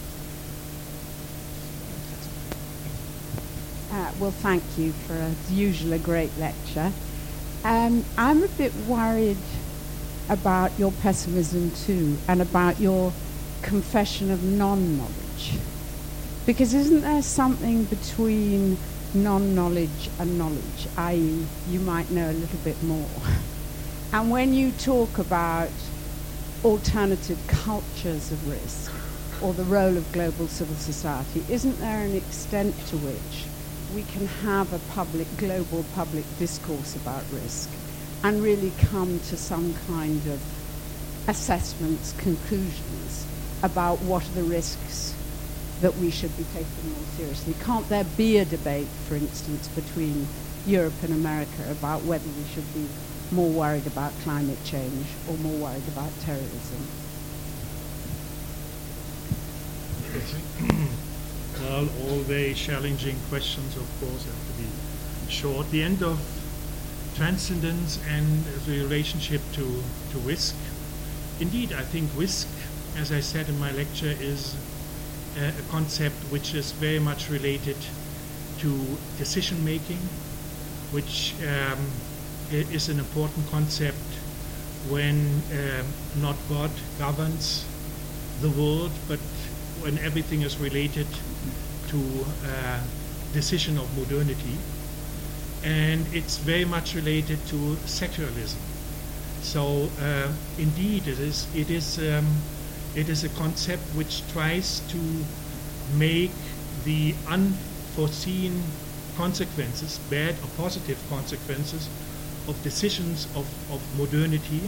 [SPEAKER 6] Well, thank you for, as usual, a great lecture. I'm a bit worried about your pessimism too, and about your confession of non-knowledge. Because isn't there something between non-knowledge and knowledge, i.e. you might know a little bit more? And when you talk about alternative cultures of risk, or the role of global civil society, isn't there an extent to which we can have a global public discourse about risk and really come to some kind of assessments, conclusions about what are the risks that we should be taking more seriously? Can't there be a debate, for instance, between Europe and America about whether we should be more worried about climate change or more worried about terrorism?
[SPEAKER 2] Well, all very challenging questions, of course, have to be short. The end of transcendence and the relationship to risk. Indeed, I think risk, as I said in my lecture, is a concept which is very much related to decision making, which is an important concept when not God governs the world, but when everything is related to decision of modernity. And it's very much related to secularism. So indeed, it is a concept which tries to make the unforeseen consequences, bad or positive consequences, of decisions of modernity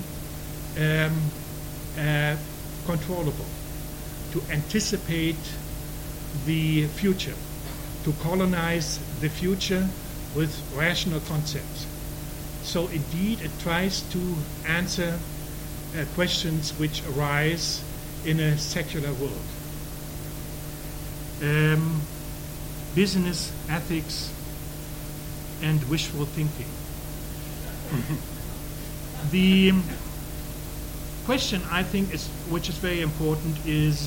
[SPEAKER 2] controllable, to anticipate the future, to colonize the future with rational concepts. So indeed, it tries to answer questions which arise in a secular world. Business, ethics, and wishful thinking. The question, I think, which is very important, is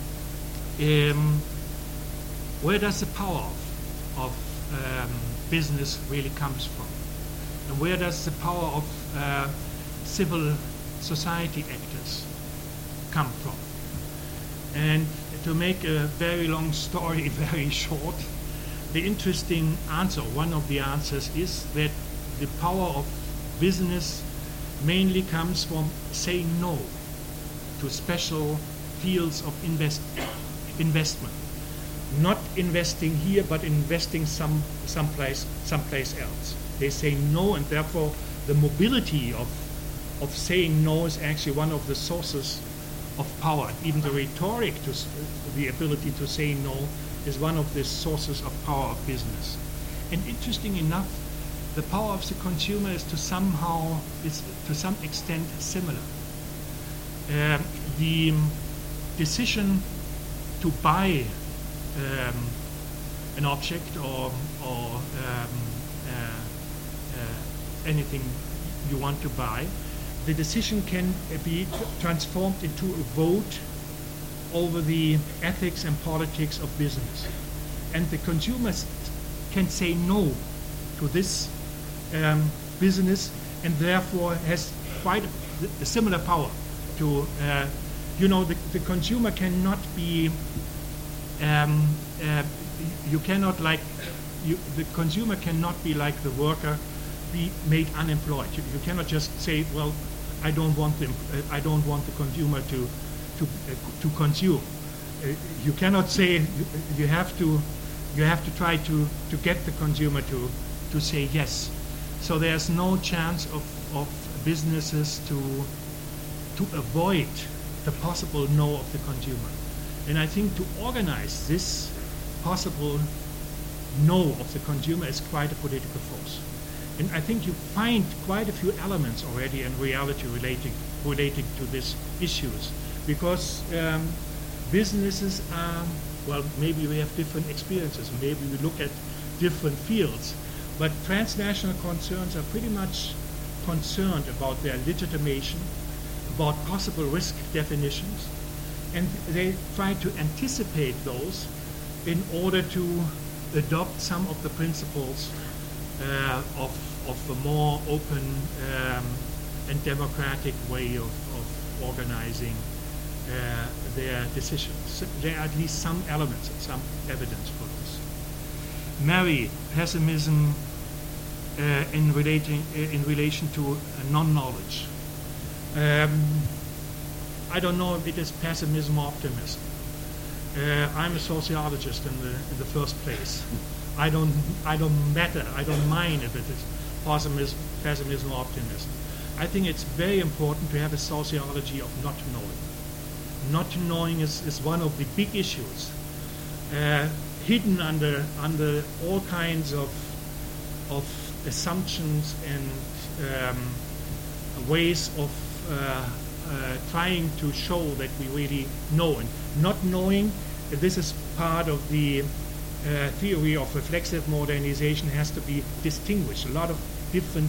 [SPEAKER 2] where does the power of business really comes from? And where does the power of civil society actors come from? And to make a very long story very short, the interesting answer, one of the answers, is that the power of business mainly comes from saying no to special fields of investment. Not investing here, but investing someplace else. They say no, and therefore the mobility of saying no is actually one of the sources of power. Even the rhetoric, the ability to say no, is one of the sources of power of business. And interesting enough, the power of the consumer is to some extent similar. The decision to buy an object or anything you want to buy, the decision can be transformed into a vote over the ethics and politics of business. And the consumers can say no to this business, and therefore has quite a similar power to, the consumer cannot be, the consumer cannot be like the worker, be made unemployed. You cannot just say, well, I don't want the consumer to consume. You cannot say, you have to try to get the consumer to say yes. So there's no chance of businesses to avoid the possible no of the consumer. And I think to organize this possible no of the consumer is quite a political force. And I think you find quite a few elements already in reality relating to these issues, because businesses are, well, maybe we have different experiences, maybe we look at different fields, but transnational concerns are pretty much concerned about their legitimation, about possible risk definitions, and they try to anticipate those in order to adopt some of the principles of a more open and democratic way of organizing their decisions. So there are at least some elements and some evidence for this. Marry pessimism in relation to non-knowledge. I don't know if it is pessimism or optimism. I'm a sociologist in the first place. I don't mind if it is pessimism or optimism. I think it's very important to have a sociology of not knowing. Not knowing is one of the big issues, hidden under all kinds of assumptions and ways of trying to show that we really know. And not knowing this is part of the theory of reflexive modernization, has to be distinguished. A lot of different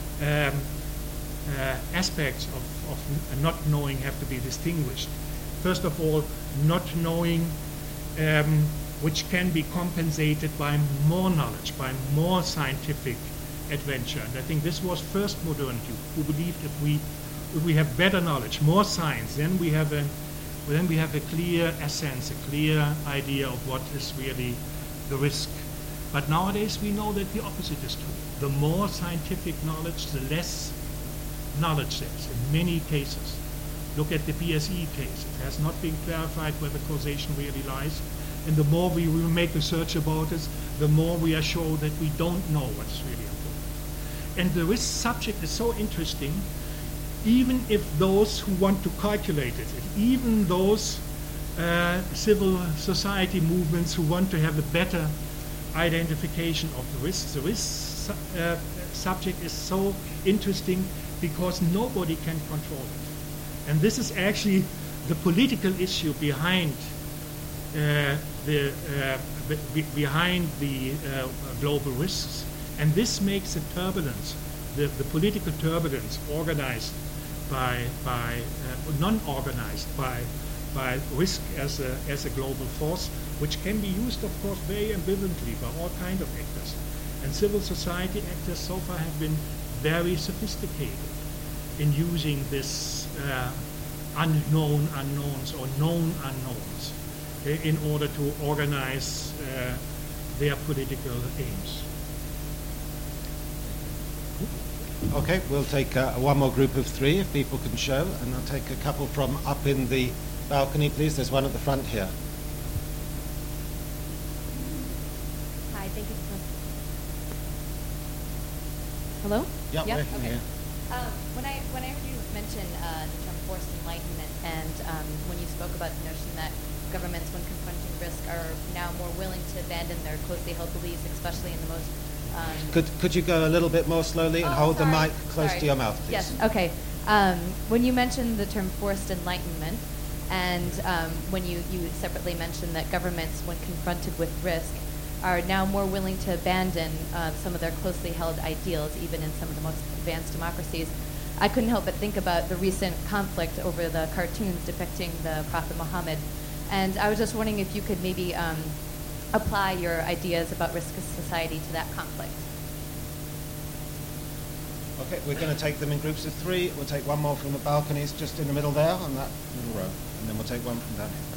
[SPEAKER 2] aspects of not knowing have to be distinguished. First of all, not knowing, which can be compensated by more knowledge, by more scientific adventure. And I think this was first modernity, who believed if we have better knowledge, more science, then we have a clear essence, a clear idea of what is really the risk. But nowadays we know that the opposite is true. The more scientific knowledge, the less knowledge there is in many cases. Look at the BSE case. It has not been clarified where the causation really lies. And the more we will make research about it, the more we are sure that we don't know what's really important. And the risk subject is so interesting, even if those who want to calculate it, even those civil society movements who want to have a better identification of the risk subject is so interesting because nobody can control it. And this is actually the political issue behind behind the global risks. And this makes the turbulence, the political turbulence, organized by non-organized by risk as a global force, which can be used, of course, very ambivalently by all kinds of actors. And civil society actors so far have been very sophisticated in using this unknown unknowns or known unknowns in order to organize their political aims.
[SPEAKER 1] Okay, we'll take one more group of three, if people can show, and I'll take a couple from up in the balcony, please. There's one at the front here.
[SPEAKER 7] Hi, thank you. Hello?
[SPEAKER 1] Yeah,
[SPEAKER 7] yeah?
[SPEAKER 1] we're
[SPEAKER 7] Okay.
[SPEAKER 1] here.
[SPEAKER 7] When I heard you mention the term forced enlightenment, and when you spoke about the notion that governments, when confronting risk, are now more willing to abandon their closely held beliefs, especially in the most
[SPEAKER 1] Could you go a little bit more slowly and hold
[SPEAKER 7] sorry.
[SPEAKER 1] the mic close
[SPEAKER 7] Sorry.
[SPEAKER 1] to your mouth, please?
[SPEAKER 7] Yes, okay. When you mentioned the term forced enlightenment, and when you separately mentioned that governments, when confronted with risk, are now more willing to abandon some of their closely held ideals, even in some of the most advanced democracies, I couldn't help but think about the recent conflict over the cartoons depicting the Prophet Muhammad. And I was just wondering if you could maybe apply your ideas about risk of society to that conflict.
[SPEAKER 1] Okay, we're going to take them in groups of three. We'll take one more from the balconies just in the middle there on that middle row. And then we'll take one from down here.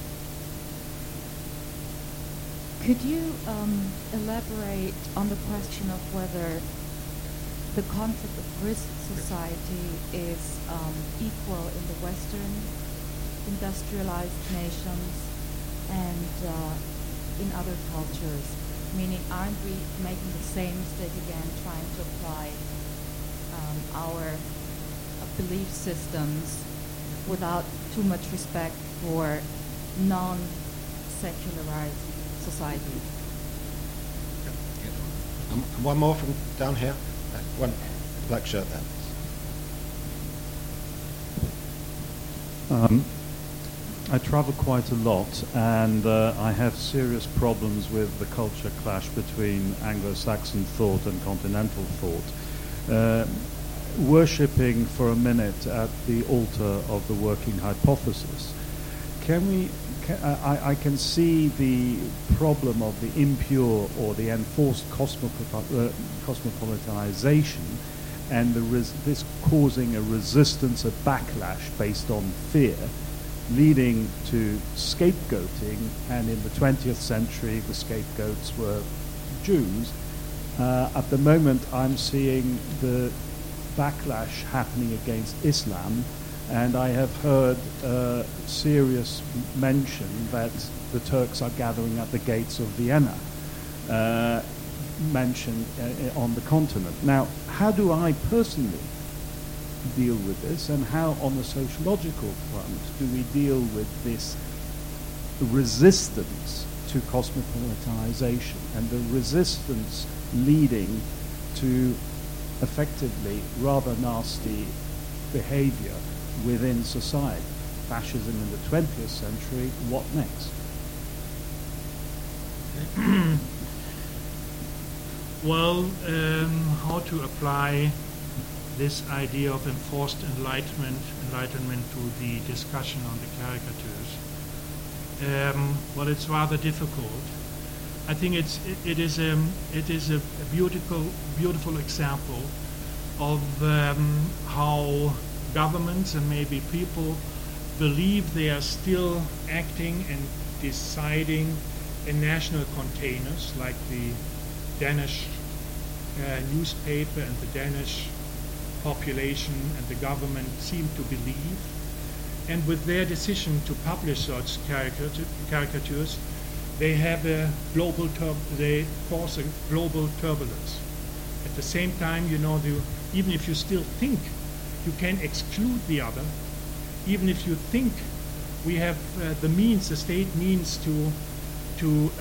[SPEAKER 8] Could you elaborate on the question of whether the concept of risk society is equal in the Western industrialized nations and in other cultures? Meaning, aren't we making the same mistake again, trying to apply our belief systems without too much respect for non-secularized society?
[SPEAKER 1] One more from down here. One black shirt there.
[SPEAKER 9] I travel quite a lot, and I have serious problems with the culture clash between Anglo-Saxon thought and continental thought. Worshipping for a minute at the altar of the working hypothesis, I can see the problem of the impure or the enforced cosmopolitanization, and this causing a resistance, a backlash based on fear, leading to scapegoating. And in the 20th century, the scapegoats were Jews. At the moment, I'm seeing the backlash happening against Islam, and I have heard serious mention that the Turks are gathering at the gates of Vienna, mentioned on the continent. Now, how do I personally deal with this, and how on the sociological front do we deal with this resistance to cosmopolitanization and the resistance leading to effectively rather nasty behavior within society? Fascism in the 20th century, what next?
[SPEAKER 2] Well, how to apply this idea of enforced enlightenment to the discussion on the caricatures? Well, it's rather difficult. I think it is a beautiful example of how governments and maybe people believe they are still acting and deciding in national containers, like the Danish newspaper and the Danish population and the government seem to believe. And with their decision to publish such caricatures, they have they cause a global turbulence. At the same time, even if you still think you can exclude the other, even if you think we have the state means to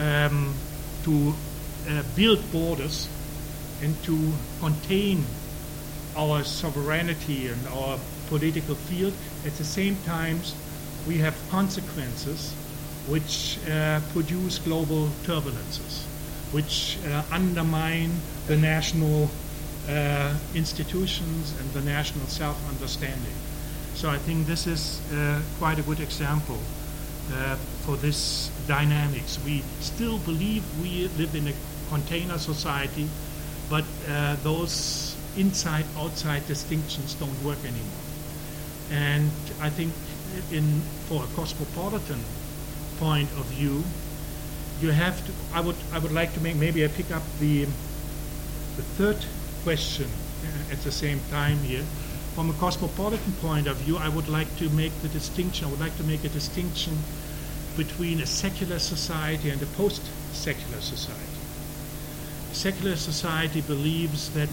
[SPEAKER 2] build borders and to contain our sovereignty and our political field, at the same time we have consequences which produce global turbulences, which undermine the national institutions and the national self-understanding. So I think this is quite a good example for this dynamics. We still believe we live in a container society, but those inside-outside distinctions don't work anymore. And I think for a cosmopolitan point of view, you have to. I would like to maybe I pick up the third question at the same time here. From a cosmopolitan point of view, I would like to make the distinction. I would like to make a distinction between a secular society and a post-secular society. A secular society believes that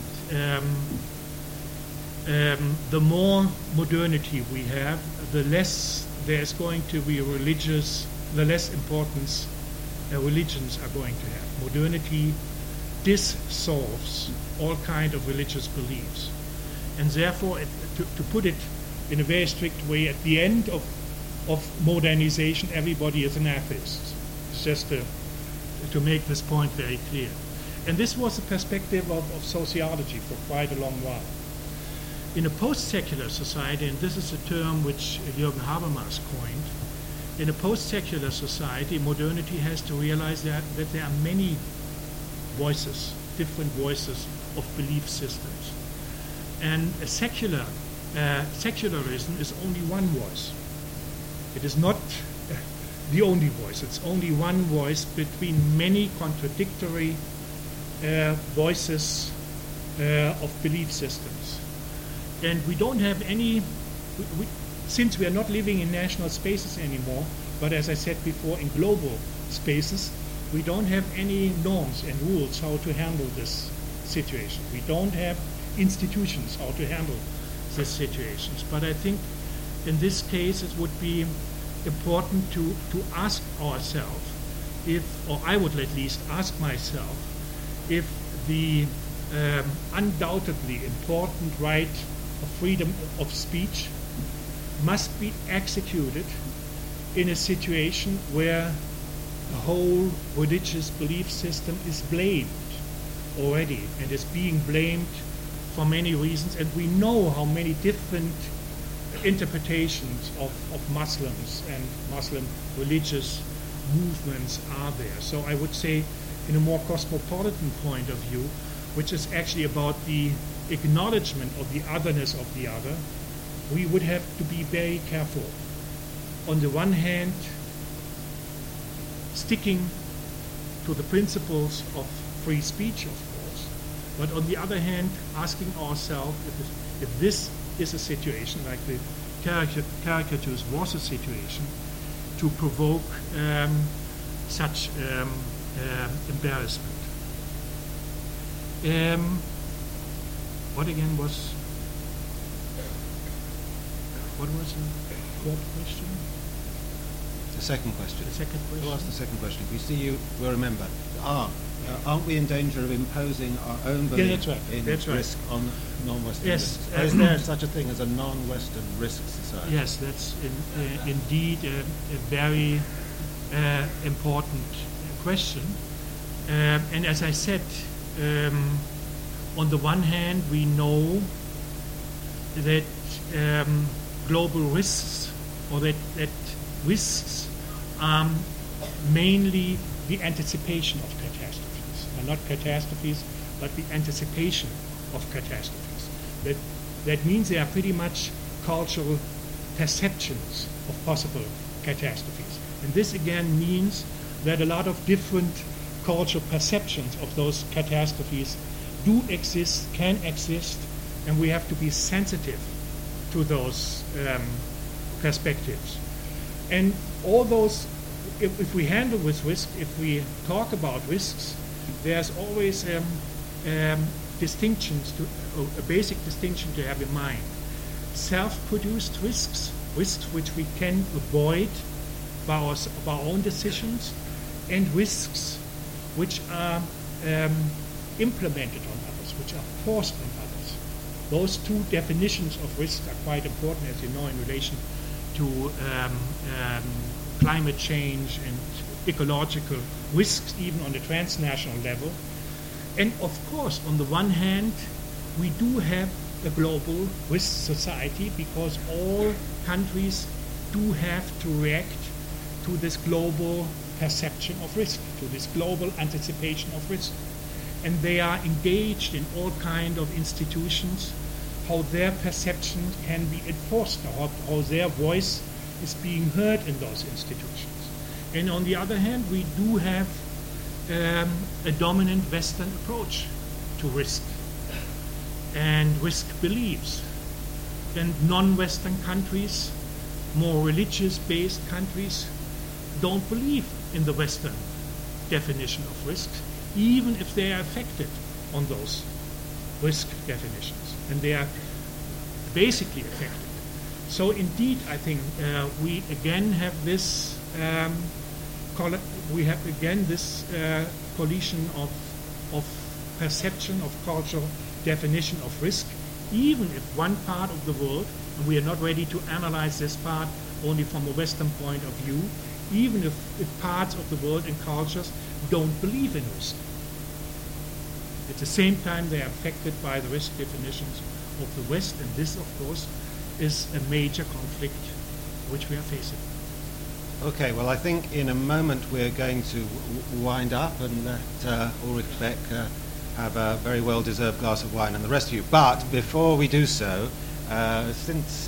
[SPEAKER 2] the more modernity we have, the less there's going to be the less importance religions are going to have. Modernity dissolves all kind of religious beliefs. And therefore, to put it in a very strict way, at the end of modernization, everybody is an atheist. It's just to make this point very clear. And this was the perspective of sociology for quite a long while. In a post-secular society, and this is a term which Jürgen Habermas coined, in a post-secular society, modernity has to realize that there are many voices, different voices of belief systems. And a secularism is only one voice. It is not the only voice. It's only one voice between many contradictory voices of belief systems. And we don't have any, since we are not living in national spaces anymore, but as I said before, in global spaces, we don't have any norms and rules how to handle this situation. We don't have institutions how to handle these situations. But I think in this case it would be important to ask ourselves or I would at least ask myself, if the undoubtedly important right of freedom of speech must be executed in a situation where the whole religious belief system is blamed already and is being blamed for many reasons, and we know how many different interpretations of Muslims and Muslim religious movements are there. So I would say, in a more cosmopolitan point of view, which is actually about the acknowledgement of the otherness of the other, we would have to be very careful. On the one hand, sticking to the principles of free speech, of course, but on the other hand, asking ourselves if this is a situation, like the caricatures was a situation, to provoke such embarrassment. What was the fourth question?
[SPEAKER 1] The second question.
[SPEAKER 2] The second question.
[SPEAKER 1] Who asked the second question? We see you will remember. Aren't we in danger of imposing our own belief in risk on non-Western risks? Is there such a thing as a non-Western risk society?
[SPEAKER 2] Yes, that's indeed a very important question. And as I said, on the one hand, we know that global risks, or that risks are mainly the anticipation of catastrophes. And not catastrophes, but the anticipation of catastrophes. That means they are pretty much cultural perceptions of possible catastrophes. And this again means that a lot of different cultural perceptions of those catastrophes do exist, can exist, and we have to be sensitive to those perspectives. And all those, if we handle with risk, if we talk about risks, there's always distinctions, a basic distinction to have in mind. Self-produced risks, risks which we can avoid by our own decisions, and risks which are implemented on others, which are forced on others. Those two definitions of risks are quite important, as you know, in relation to climate change and ecological risks, even on the transnational level. And of course, on the one hand, we do have a global risk society because all countries do have to react to this global perception of risk, to this global anticipation of risk. And they are engaged in all kinds of institutions, how their perception can be enforced, how their voice is being heard in those institutions. And on the other hand, we do have a dominant Western approach to risk and risk beliefs. And non-Western countries, more religious-based countries, don't believe in the Western definition of risk, even if they are affected on those risk definitions. And they are basically affected. So indeed, I think we again have this collision of perception of cultural definition of risk, even if one part of the world, and we are not ready to analyze this part only from a Western point of view, even if parts of the world and cultures don't believe in risk. At the same time, they are affected by the risk definitions of the West, and this, of course, is a major conflict which we are facing.
[SPEAKER 1] Okay, well, I think in a moment we're going to wind up and let Ulrich Beck have a very well-deserved glass of wine and the rest of you. But before we do so, since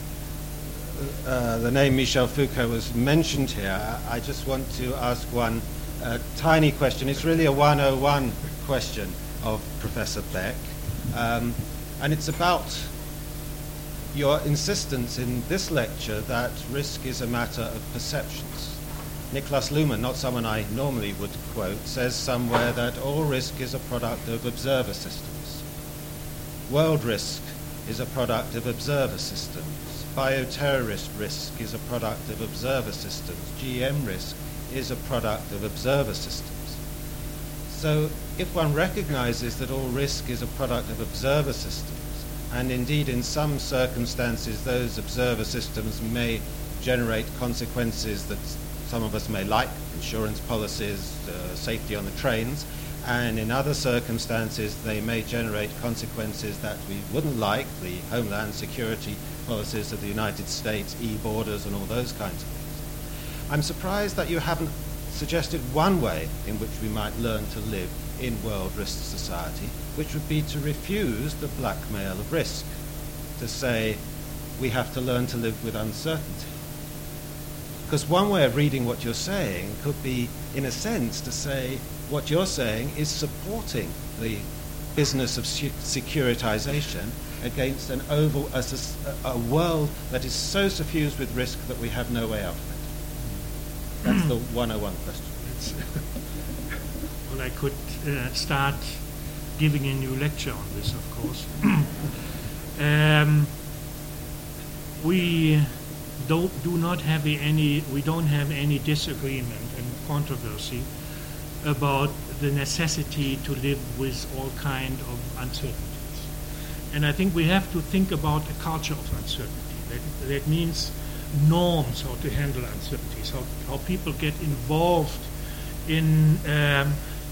[SPEAKER 1] the name Michel Foucault was mentioned here, I just want to ask one tiny question. It's really a 101 question of Professor Beck, and it's about your insistence in this lecture that risk is a matter of perceptions. Niklas Luhmann, not someone I normally would quote, says somewhere that all risk is a product of observer systems. World risk is a product of observer systems. Bioterrorist risk is a product of observer systems. GM risk is a product of observer systems. So if one recognizes that all risk is a product of observer systems, and indeed in some circumstances those observer systems may generate consequences that some of us may like, insurance policies, safety on the trains, and in other circumstances they may generate consequences that we wouldn't like, the homeland security policies of the United States, e-borders and all those kinds of things. I'm surprised that you haven't suggested one way in which we might learn to live in world risk society, which would be to refuse the blackmail of risk, to say we have to learn to live with uncertainty. Because one way of reading what you're saying could be, in a sense, to say what you're saying is supporting the business of securitization against a world that is so suffused with risk that we have no way out of it. That's the 101 question.
[SPEAKER 2] Well, I could start giving a new lecture on this, of course. We don't have any disagreement and controversy about the necessity to live with all kind of uncertainties. And I think we have to think about a culture of uncertainty. That means norms, how to handle uncertainties, how people get involved in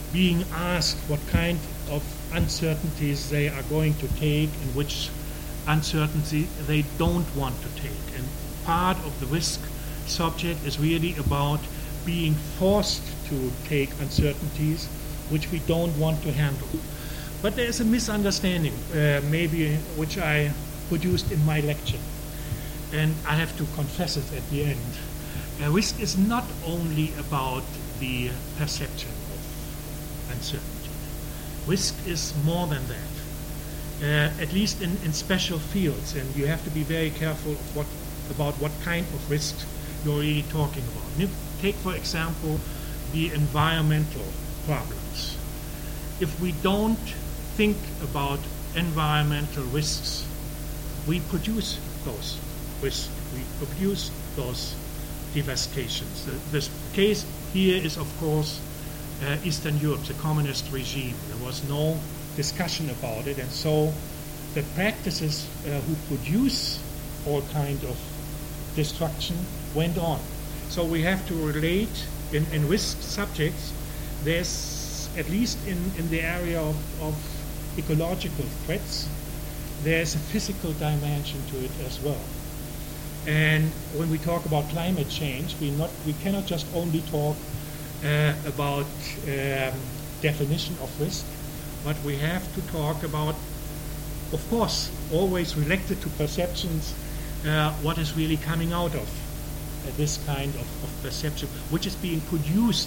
[SPEAKER 2] being asked what kind of uncertainties they are going to take and which uncertainty they don't want to take. And part of the risk subject is really about being forced to take uncertainties which we don't want to handle. But there is a misunderstanding, maybe, which I produced in my lecture. And I have to confess it at the end. Risk is not only about the perception of uncertainty. Risk is more than that, at least in special fields, and you have to be very careful about what kind of risk you're really talking about. Take, for example, the environmental problems. If we don't think about environmental risks, we produce those risks, we produce those devastations. The case here is, of course, Eastern Europe, the communist regime. There was no discussion about it, and so the practices who produce all kind of destruction went on. So we have to relate in risk subjects. There's, at least in the area of ecological threats, there's a physical dimension to it as well. And when we talk about climate change, we cannot just only talk about definition of risk, but we have to talk about, of course, always related to perceptions, what is really coming out of this kind of perception, which is being produced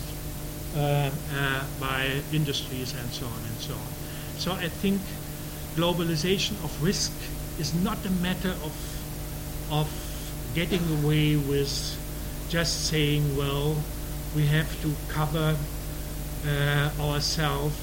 [SPEAKER 2] by industries and so on and so on. So I think globalization of risk is not a matter of getting away with just saying, well, we have to cover ourselves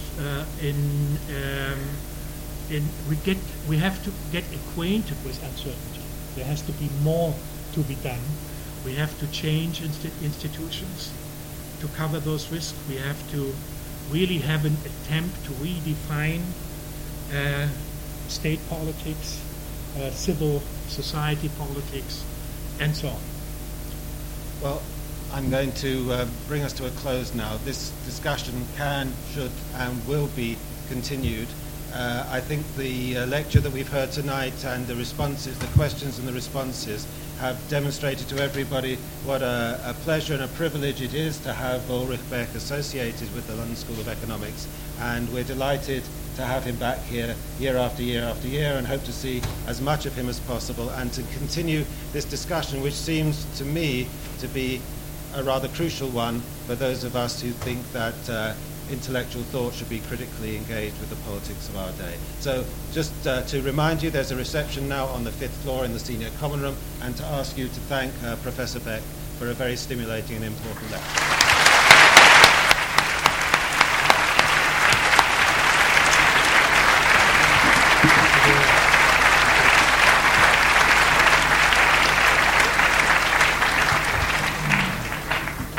[SPEAKER 2] we have to get acquainted with uncertainty. There has to be more to be done. We have to change institutions to cover those risks. We have to really have an attempt to redefine state politics, civil society politics, and so on.
[SPEAKER 1] Well, I'm going to bring us to a close now. This discussion can, should, and will be continued. I think the lecture that we've heard tonight and the responses, the questions and the responses, have demonstrated to everybody what a pleasure and a privilege it is to have Ulrich Beck associated with the London School of Economics. And we're delighted to have him back here year after year after year, and hope to see as much of him as possible and to continue this discussion, which seems to me to be a rather crucial one for those of us who think that intellectual thought should be critically engaged with the politics of our day. So just to remind you, there's a reception now on the 5th floor in the Senior Common Room, and to ask you to thank Professor Beck for a very stimulating and important lecture.